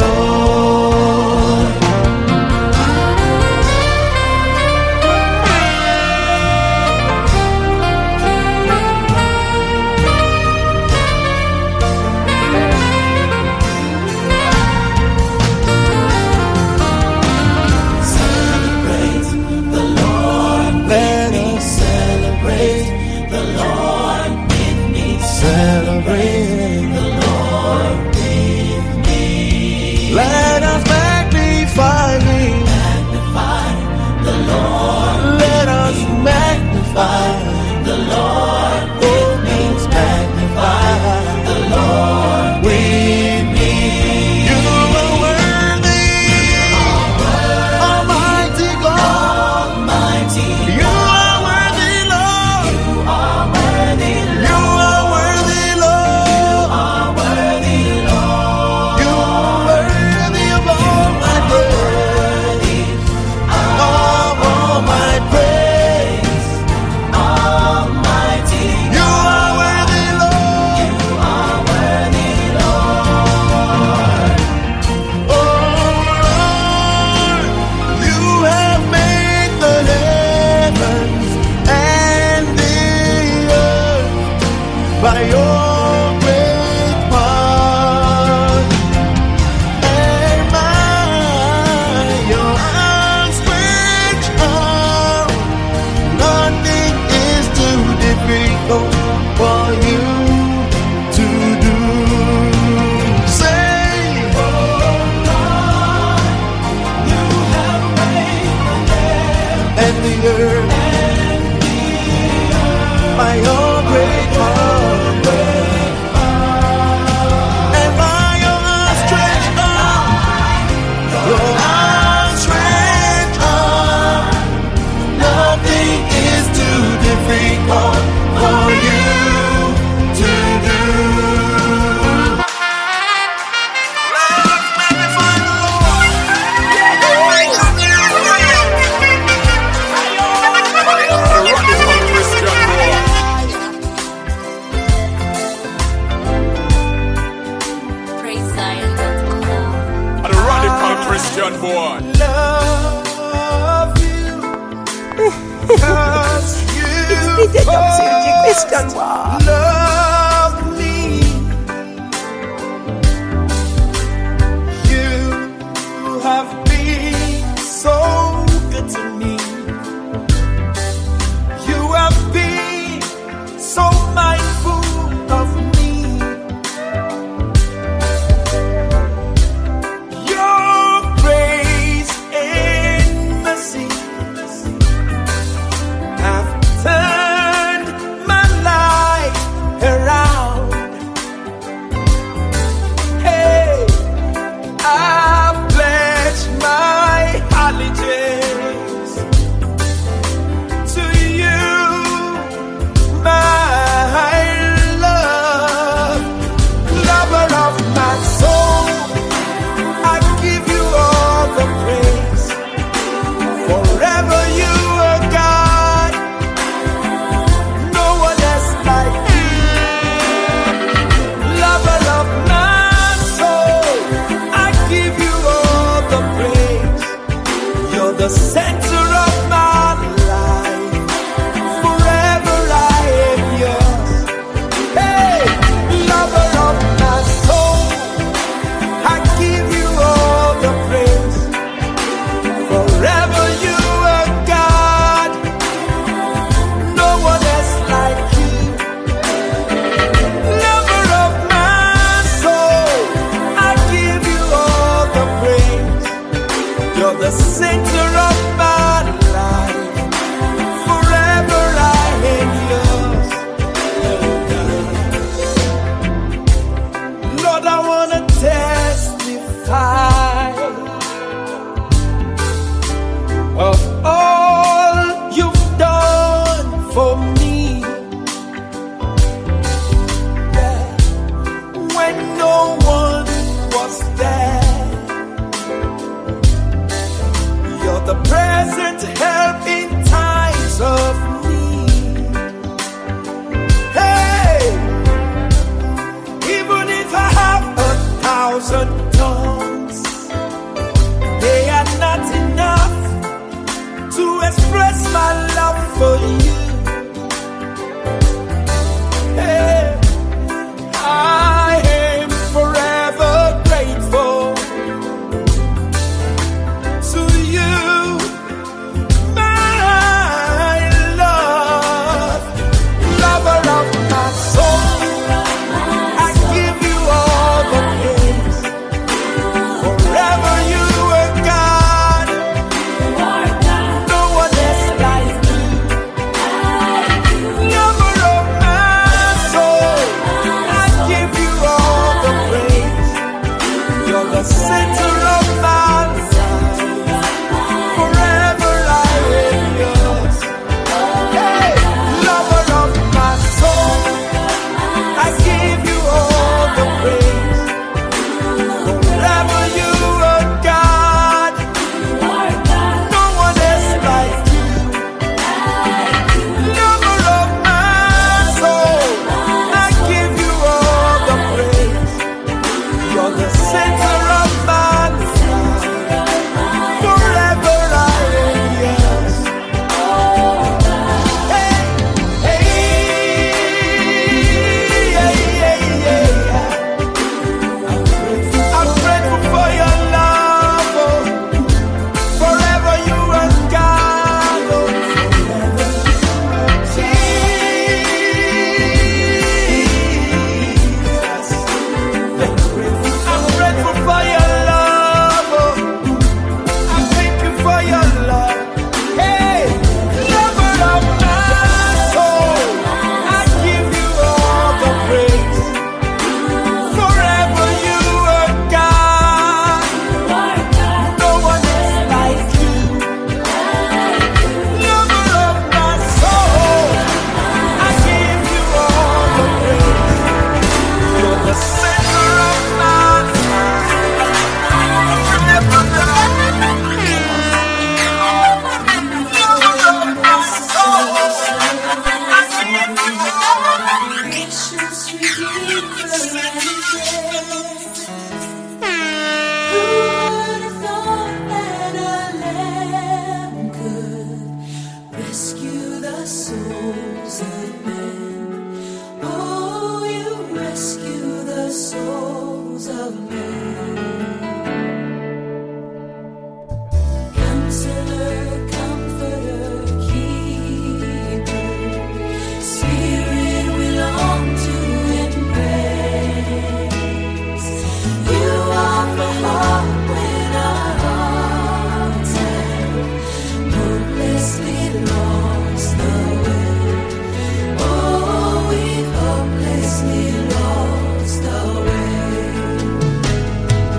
Celebrate the Lord. Let us celebrate the Lord with me. Celebrate the Lord with me. Let us magnify Him. Magnify the Lord. Let us magnify the Lord. Oh, means magnify the Lord with me. You are worthy, Almighty God. Almighty God. You are worthy, Lord. You are worthy, Lord. You are worthy, Lord. You are worthy, Lord. You are worthy of all my praise, of all my praise. Almighty God. You are worthy, Lord. You are worthy, Lord. Oh Lord, you have made the heavens and the earth by your great power and by your outstretched arm. Nothing is too difficult for you to do. Say, oh Lord, you have made the heavens and the earth by your great power and by your outstretched arm. Your outstretched arm. Nothing is too difficult for you to do. Let us magnify the Lord. A radical Christian boy. A radical Christian boy. Love you, 'cause you DJ Jump Christian boy. love me. You have been so testify of all you've done for me. Yeah. When no one was there, you're the present help in times of need. Hey, even if I have 1,000 tongues, they are not enough to express my love for you. Hey, I am forever grateful to you, my love, lover of my soul. I give you all the praise. Forever you are God. No one else like you. Lover of my soul. I give you all the praise. You're the center of my life. Forever I am yours. Hey, lover of my soul. I give you all the praise. Forever you are God. No one else like you. Lover of my soul. I give you all the praise. You're the center of my life. Forever I am yours. Hey, I'm grateful for your love. Oh. Forever you are God. Oh. Jesus. I'm grateful for your love. Oh. I thank you for your love. Hey, lover of my soul. I give you all the praise. Forever you are God. No one else like you. Lover of my soul. I give you all the praise. You're the center of my life. Forever lover of my soul. I give you Rescue the souls of men. Oh, you rescue the souls of men. Counselor, comforter, keeper, Spirit we long to embrace. You offer hope when our hearts have hopelessly lost the way. Oh, we've hopelessly lost the way.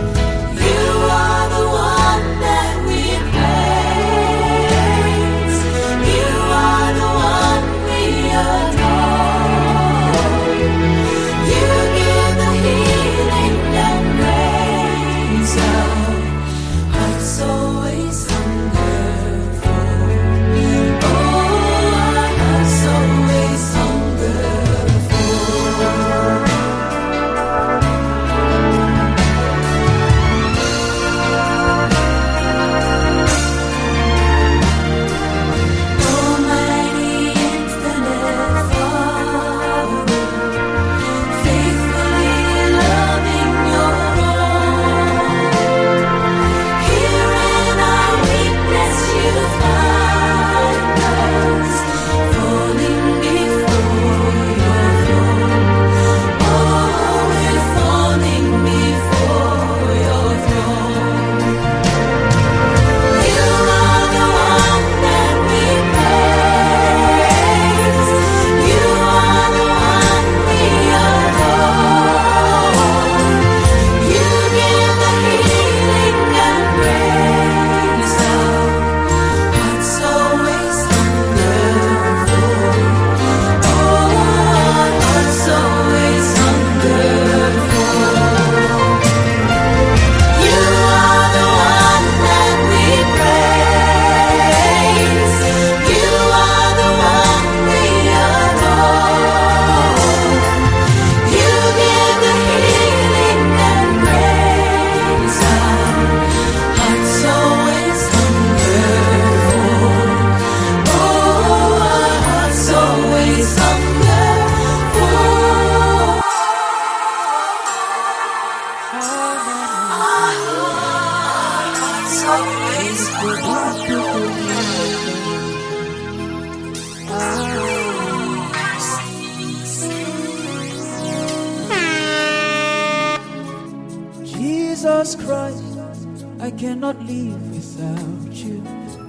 Jesus Christ, I cannot live without you.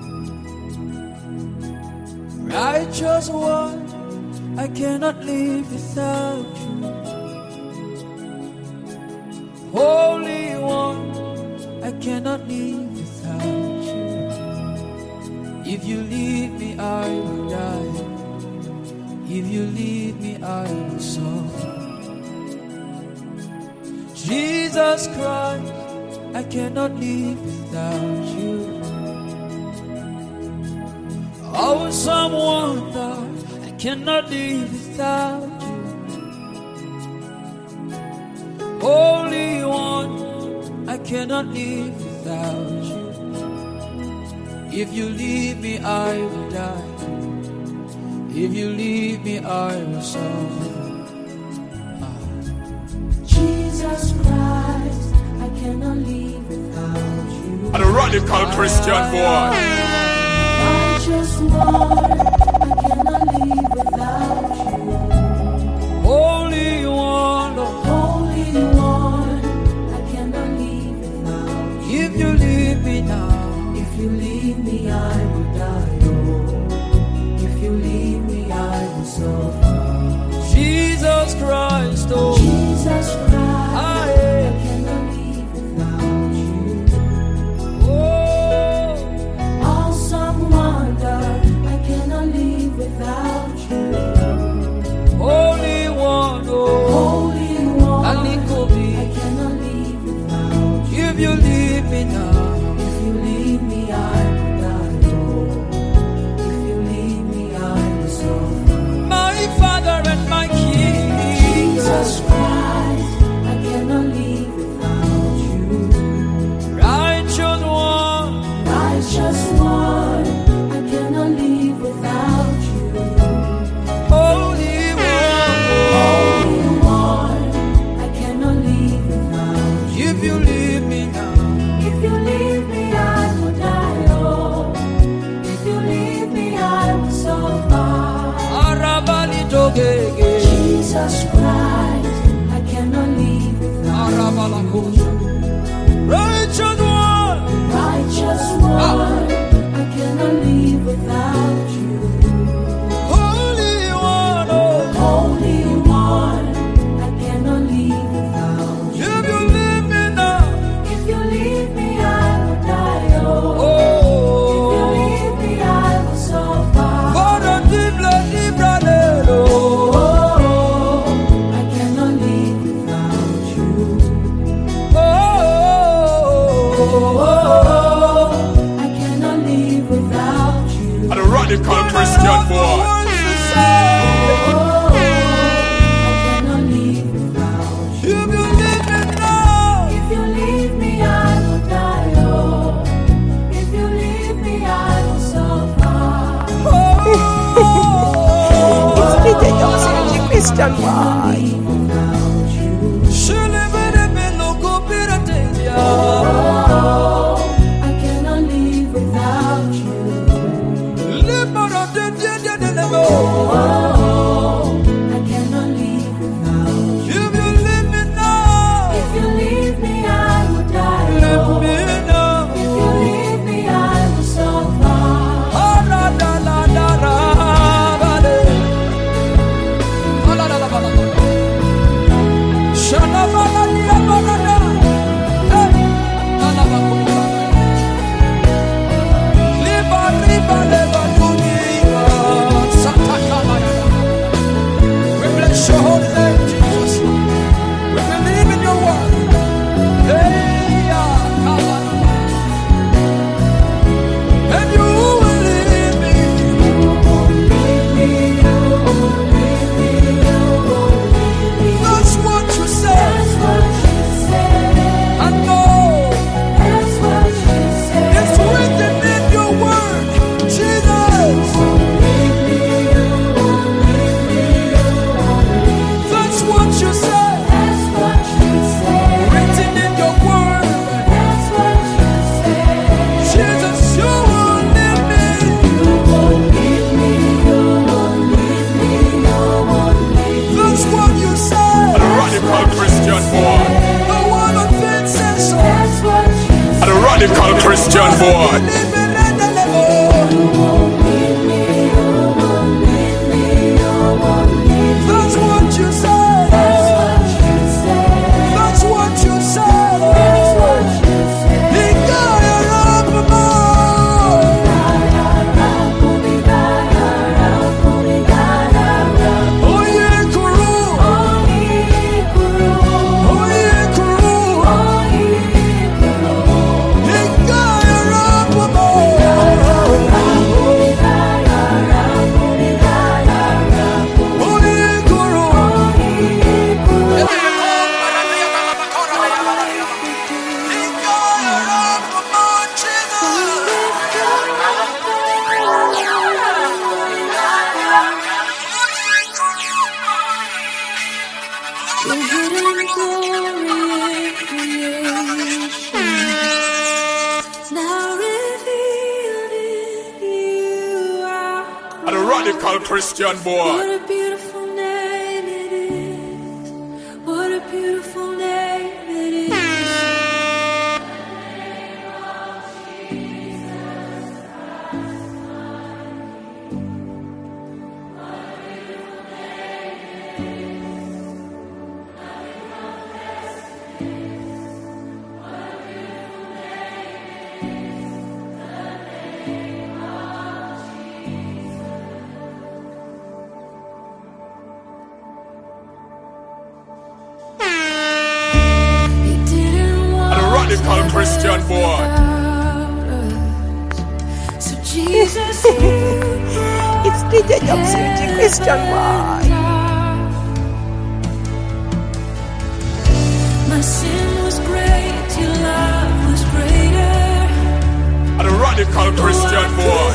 Righteous one, I cannot live without you. Holy one, I cannot live without you. If you leave me, I will die. If you leave me, I will suffer. Jesus Christ, I cannot live without you. Awesome wonder, I cannot live without you. Holy one, I cannot live without you. If you leave me, I will die. If you leave me, I will suffer. Jesus Christ, I cannot live without you. I'm a radical Christian boy. Righteous one, I cannot live without you. Holy one, Lord. Holy one, I cannot live without you. If you leave me now, if you leave me, I will die. Oh, if you leave me, I will suffer. Jesus Christ, oh, Jesus Christ, I cannot live without you. Oh, awesome wonder, I cannot live without you. Holy one, oh, Holy one, I cannot live without you. If you leave me now, if you leave me, I will die. Oh, if you leave me, I will suffer. My Father and my King, Jesus Christ, I cannot live without you. righteous one, Righteous one, I cannot live without you. Holy one, Holy one, I cannot live without you. if you leave me now, If you leave me, I will die. Oh, if you leave me, I will suffer. Arabali togege, Jesus Christ, I cannot live without Arabala you. kosha, righteous one, Righteous one, I cannot live without you. Holy one, oh, Holy one, I cannot live without you. if you leave me now, If you leave me, I will die. Oh, if you oh, leave me, I will suffer. for the dibla lelo, Oh, I cannot live without you. oh, I cannot live without you. I'm a radical Christian boy. Oh, I cannot live without you. if you leave me now, If you leave me, I will die. Oh, if you leave me, I will suffer. It's DJ Jobs, Christian boy. Without you. oh, Oh, I cannot live without you. Oh, I cannot live without you. if you leave me now, If you leave me, I will die. leave Oh, me now, if you leave me, I will suffer. Aradala, radical Christian boy. That's what you say. That's what you say. Christian boy. What a beautiful name it is. What a beautiful name it is. Radical Christian boy. So Jesus, It's DJ Jobsuji Christian boy. my sin was great, your love was greater. A radical Christian boy.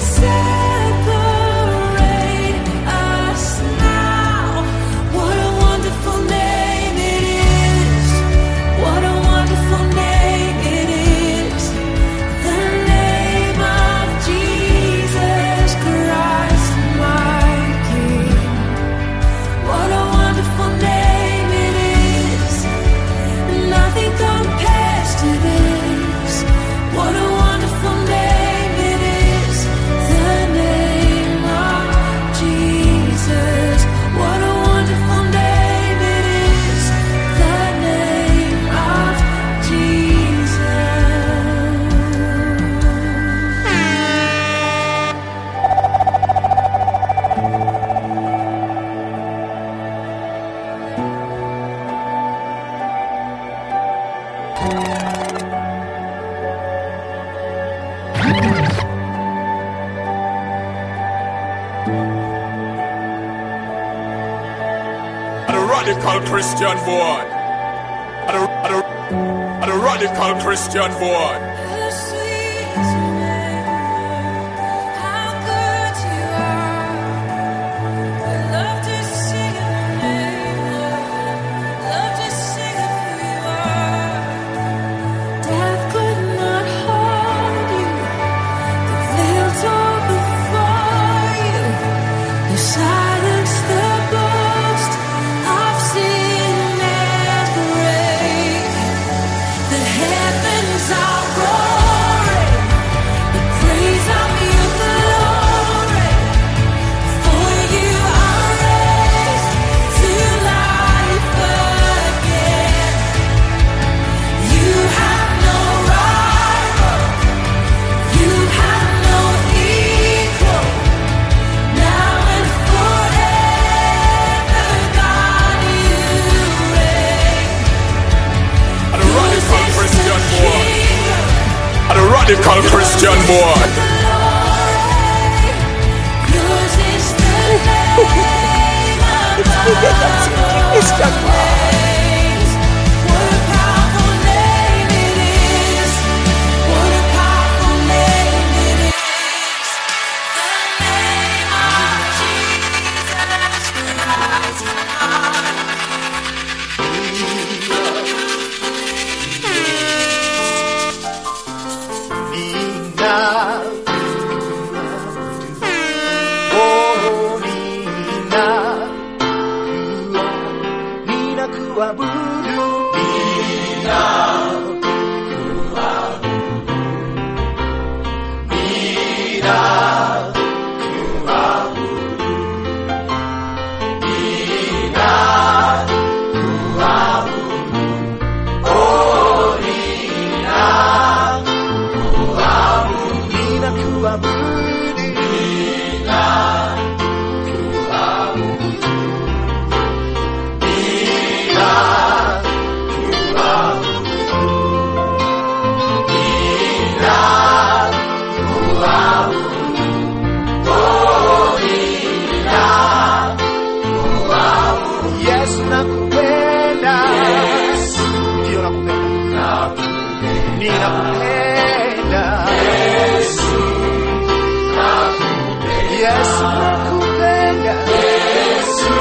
Separate us now. What a wonderful name it is. What a wonderful name it is. The name of Jesus Christ, my King. What a wonderful name it is. Nothing compares to this. What a wonderful name it is. The name of Jesus. What a wonderful name it is. The name of A radical Christian boy. A radical Christian boy. silence the boast of sin and grave. The heavens are roaring, the praise of your glory. For you are raised to life again. You have no rival, you have no equal. Now and forever, God, you reign. A radical Christian boy. A radical Christian boy. Yours is the name It's DJ Jobsuji Christian boy. What a powerful name it is. What a powerful name it is. The name of Jesus Christ. Being God ninakupenda Yesu, Yesu nakupenda Yesu,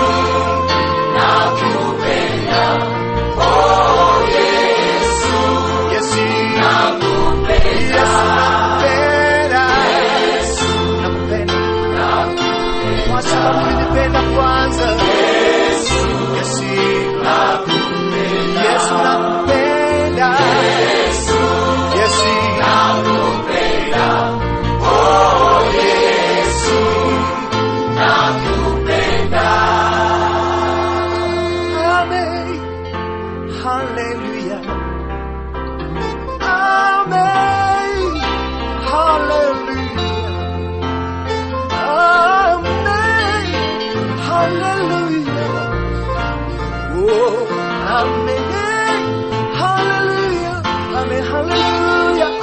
nakupenda oh Yesu, Yesu nakupenda Yesu, nakupenda kwa sababu ulinipenda kwanza Yesu, Yesu nakupenda Yesu nakupenda Yesu, Yesu nakupenda oh Yesu nakupenda. Amen, hallelujah, amen, hallelujah, amen, hallelujah, oh amen, hallelujah, amen, hallelujah,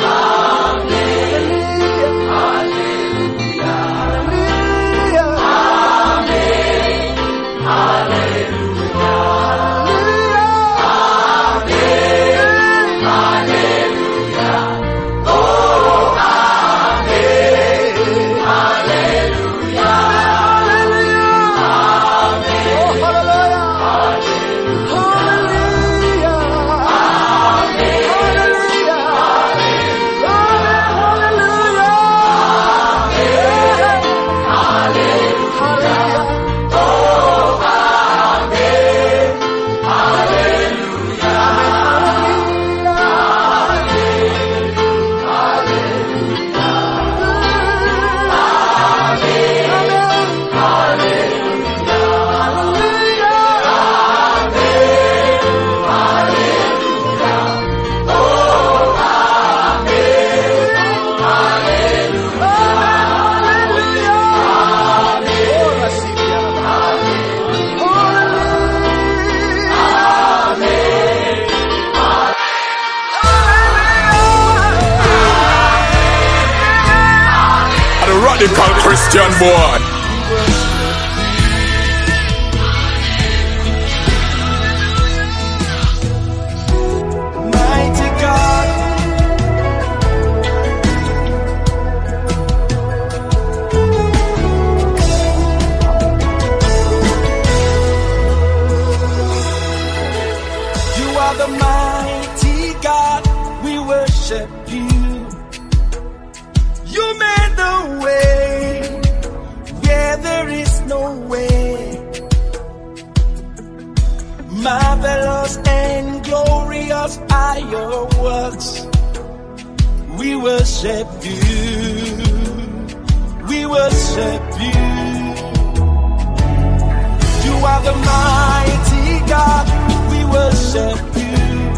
Radical Christian boy. Mighty God, you are the mighty God, we worship you. You made the way where there is no way. Marvelous and glorious are your works. We worship you. We worship you. You are the mighty God. We worship you.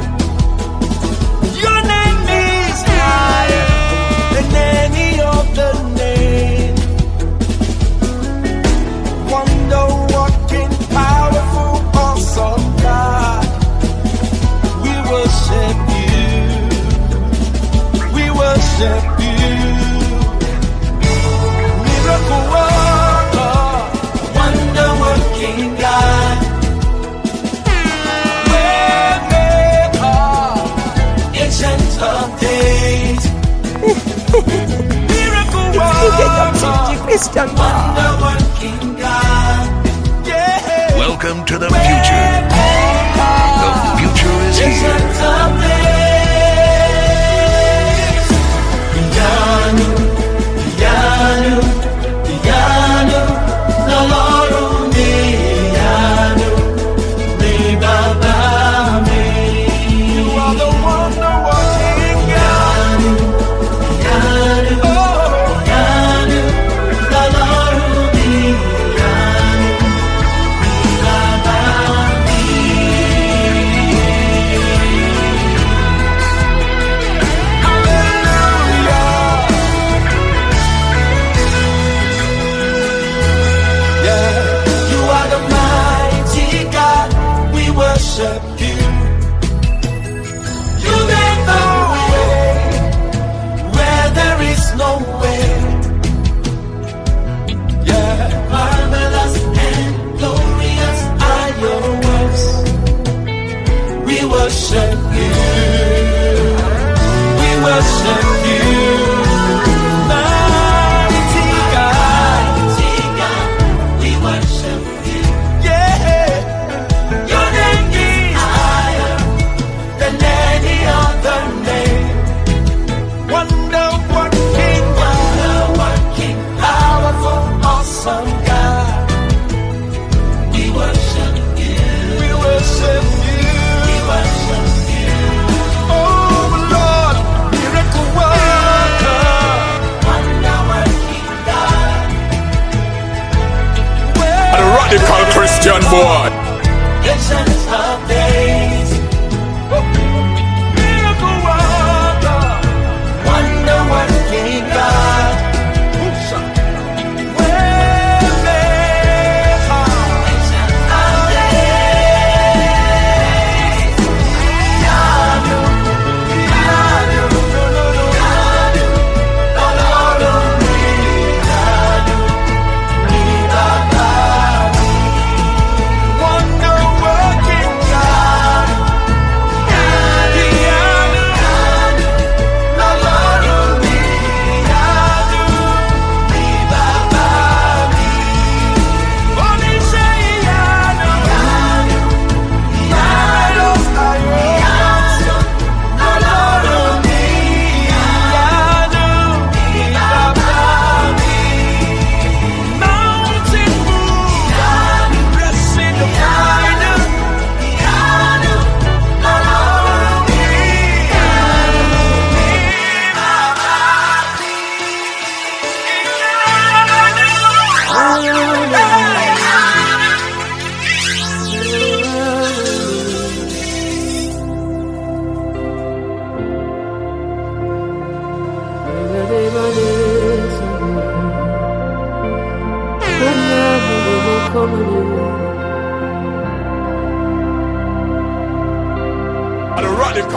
Your name is higher than any other name. Wonder working, powerful, awesome God. We worship you. We worship you. Miracle worker, wonder working God. Way maker, ancient of days. Miracle worker, Christian wonder working God. Yeah. Welcome to the future. The future is here.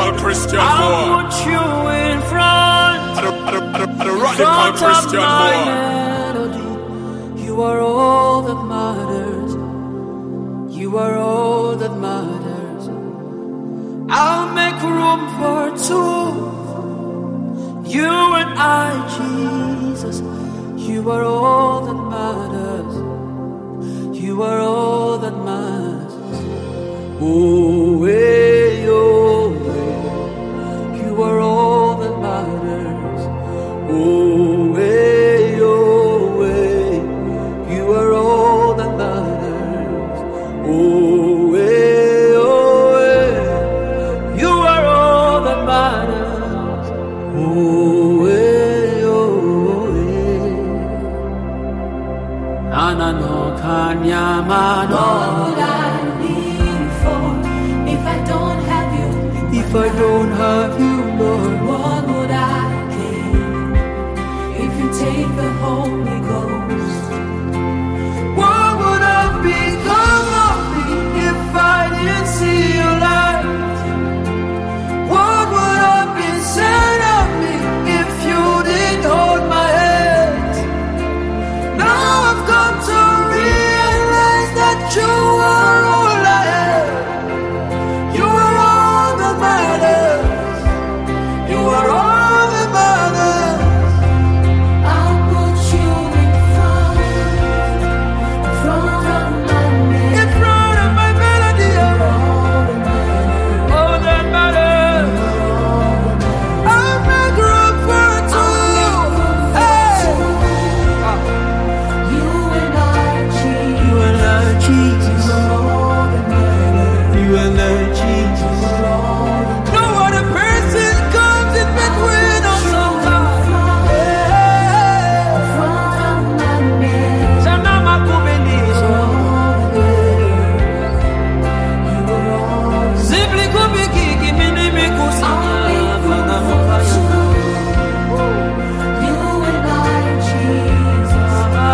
radical Christian boy. I'll put you in front. The radical Christian boy. Melody. You are all that matters. You are all that matters. I'll make room for two. You and I, Jesus. You are all that matters. You are all that matters. Oh, hey, oh, hey. You are all that matters. Oh, hey, oh, hey. You are all that matters. Oh, hey, oh, hey. You are all that matters. Oh, hey, oh, hey. Anano kanyamano. If I don't have you, Lord, what would I gain if you take the Holy Ghost? What would have become of me if I didn't see your light? What would have been said of me if you didn't hold my hand? Now I've come to realize that you are all I have. You are all that matters. You are all that matters. I'll put you in front of my melody. In front of my melody, all that matters. I'll make room for two. Hey. You and I, Jesus. You and I, Jesus. You and I, Jesus. No other person comes in between us, oh God. Sanama kubenizo. Simply kubikiki minimi kusana. You and I, Jesus.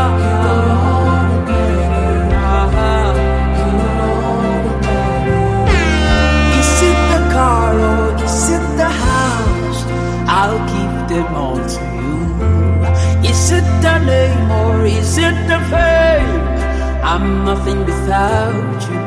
Is it the car or is it the house? I'll give them all to you. Is it the name or is it the fame? I'm nothing without you.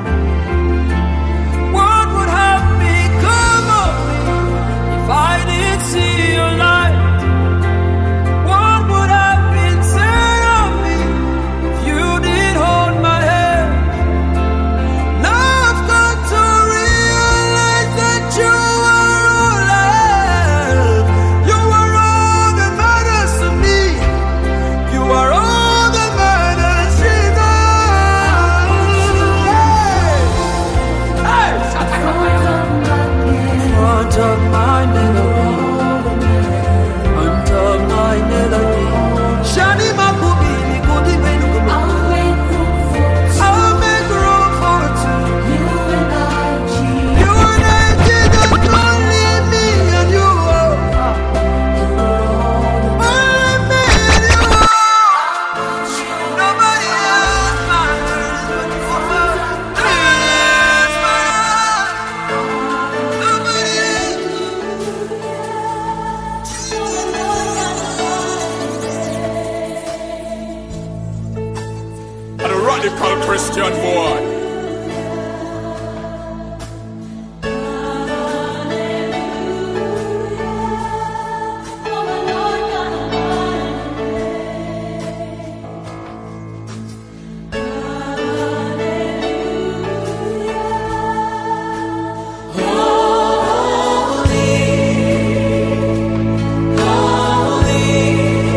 What would have become of me if I didn't see your light? What would have been said of me if you didn't hold my hand? Now I've got to realize that you are all I have. You are all that matters to me. You are all that matters, Jesus. Hey, front of my melody, front of my melody. Shani makubili kudibeni I'll make room for two. I'll make room for two. You and I, Jesus. You and I, Jesus, only me and you. Only me and you. Nobody else matters but for me. Nobody else. The radical Christian boy.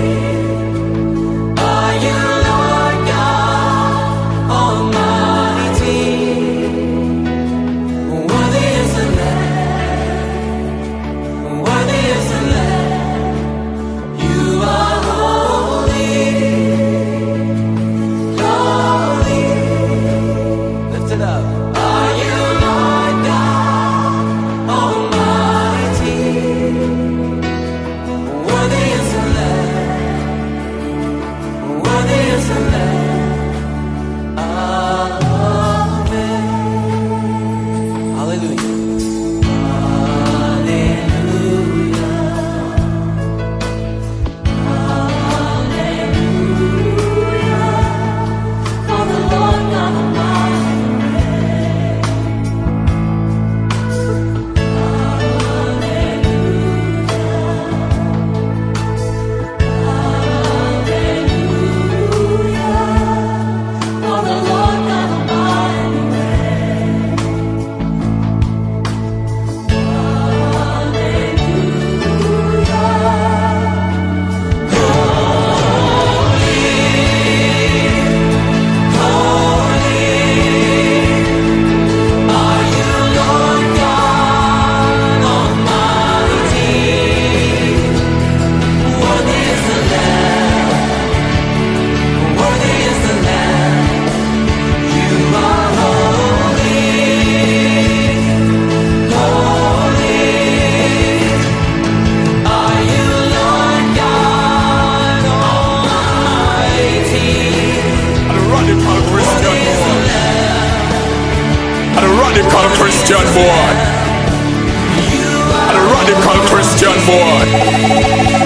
Are you Lord God Almighty? boy.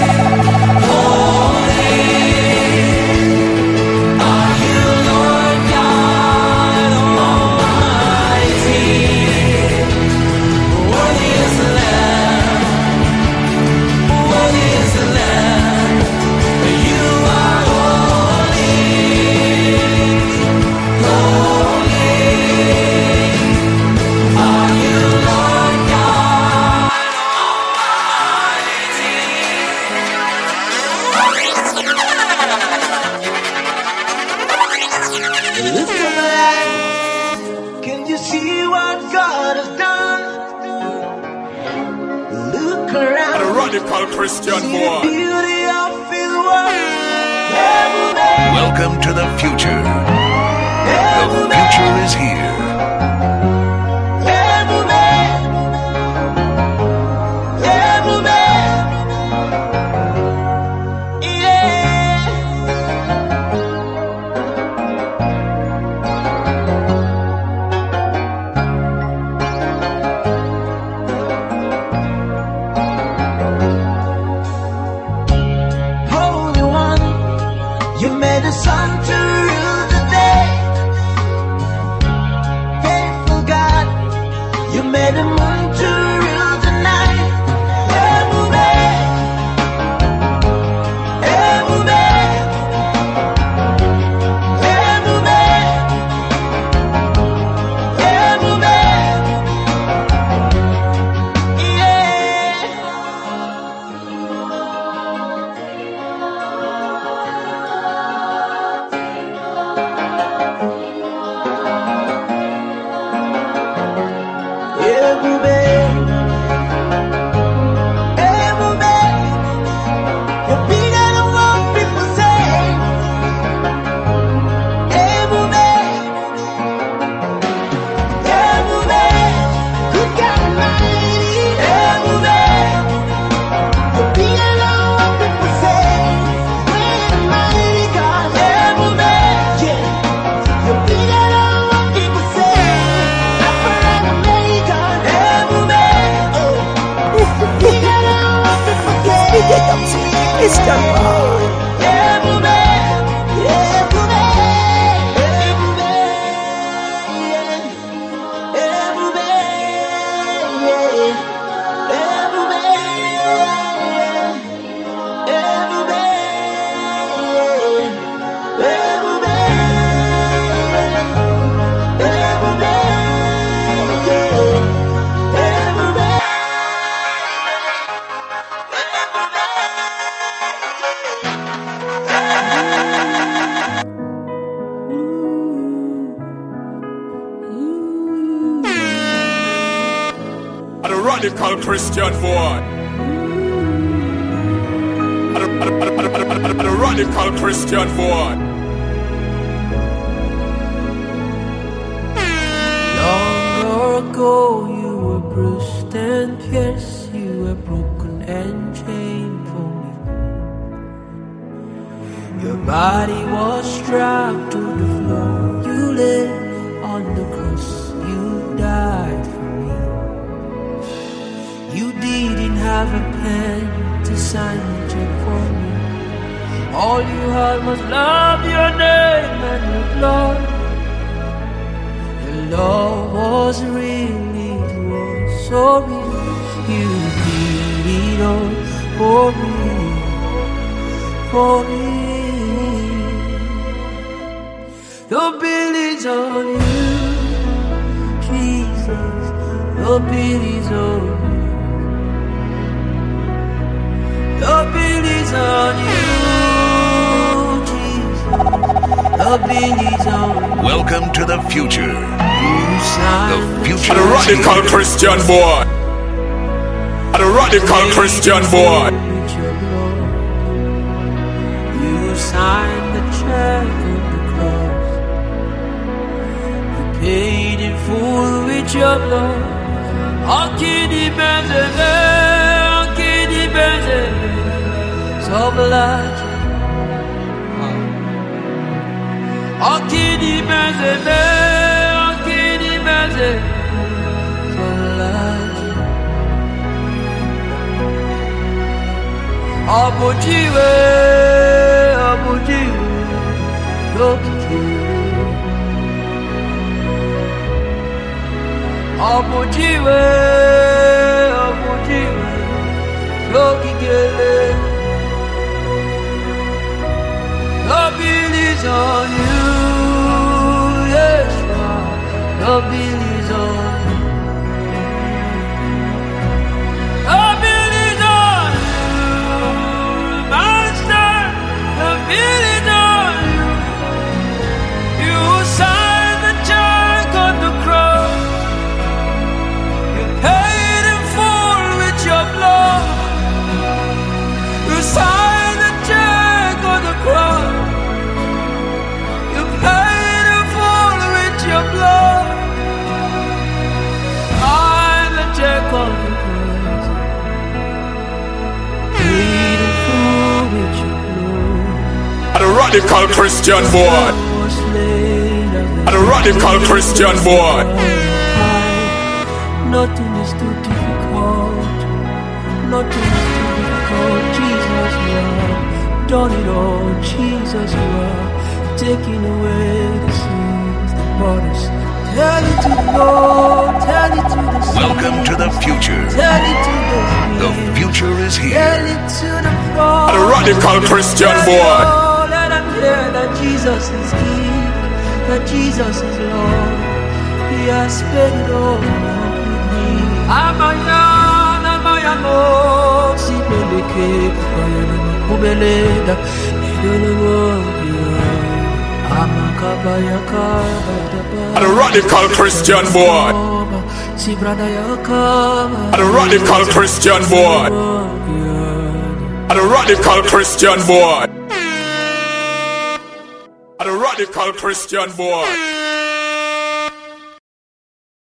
Can you see what God has done? Look around. A radical Christian See boy. the beauty of His world. Welcome to the future. The future is here. Holy One, you made the sun to rule the day. Faithful God, you made the moon to rule the night. Christian boy. Radical Christian boy. A radical Christian boy. Long ago you were bruised and pierced, you were broken and chained for me. Your body was strapped to the floor, you lay on the cross, you died for me. You didn't have a pen to sign the check for me. All you had was love, your name and your blood. Your love was real, it was so real. You did it all for me, for me. The bill is on you, Jesus. The bill is on you. The bill is on you, Jesus. The bill is on you. Welcome to the future. The future A radical Christian boy. A radical Christian boy. You signed the check on the cross. You paid in full with your blood. How can he Soblage. Akidi mezebe, Soblage. Abojiwe, lokike. Abojiwe, lokike. Love is on you, yes, love is on you. Love is on you, Master, love is on you. You signed the check on the cross. You paid in full with your blood. You signed the check on the cross. You paid in full with your blood. Signed the check on the cross. Paid in full with your blood. I'm a radical Christian boy. I'm a radical Christian boy. Nothing is too difficult. Nothing is too difficult. Jesus, you are done it all. Jesus, you are taking away the sins, the borders. Tell it to the Lord. Tell it to the sea. Welcome to the future. Tell it to the sea. The future is Tell here. it to the cross. I'm a radical Christian boy. Let them hear that Jesus is King, that Jesus is Lord. He has paid it all with me. Amayano, Sibeleke, Kayana, Kubelega, I'm a radical Christian boy. I'm a radical Christian boy. I'm a radical Christian boy. I'm a radical Christian boy.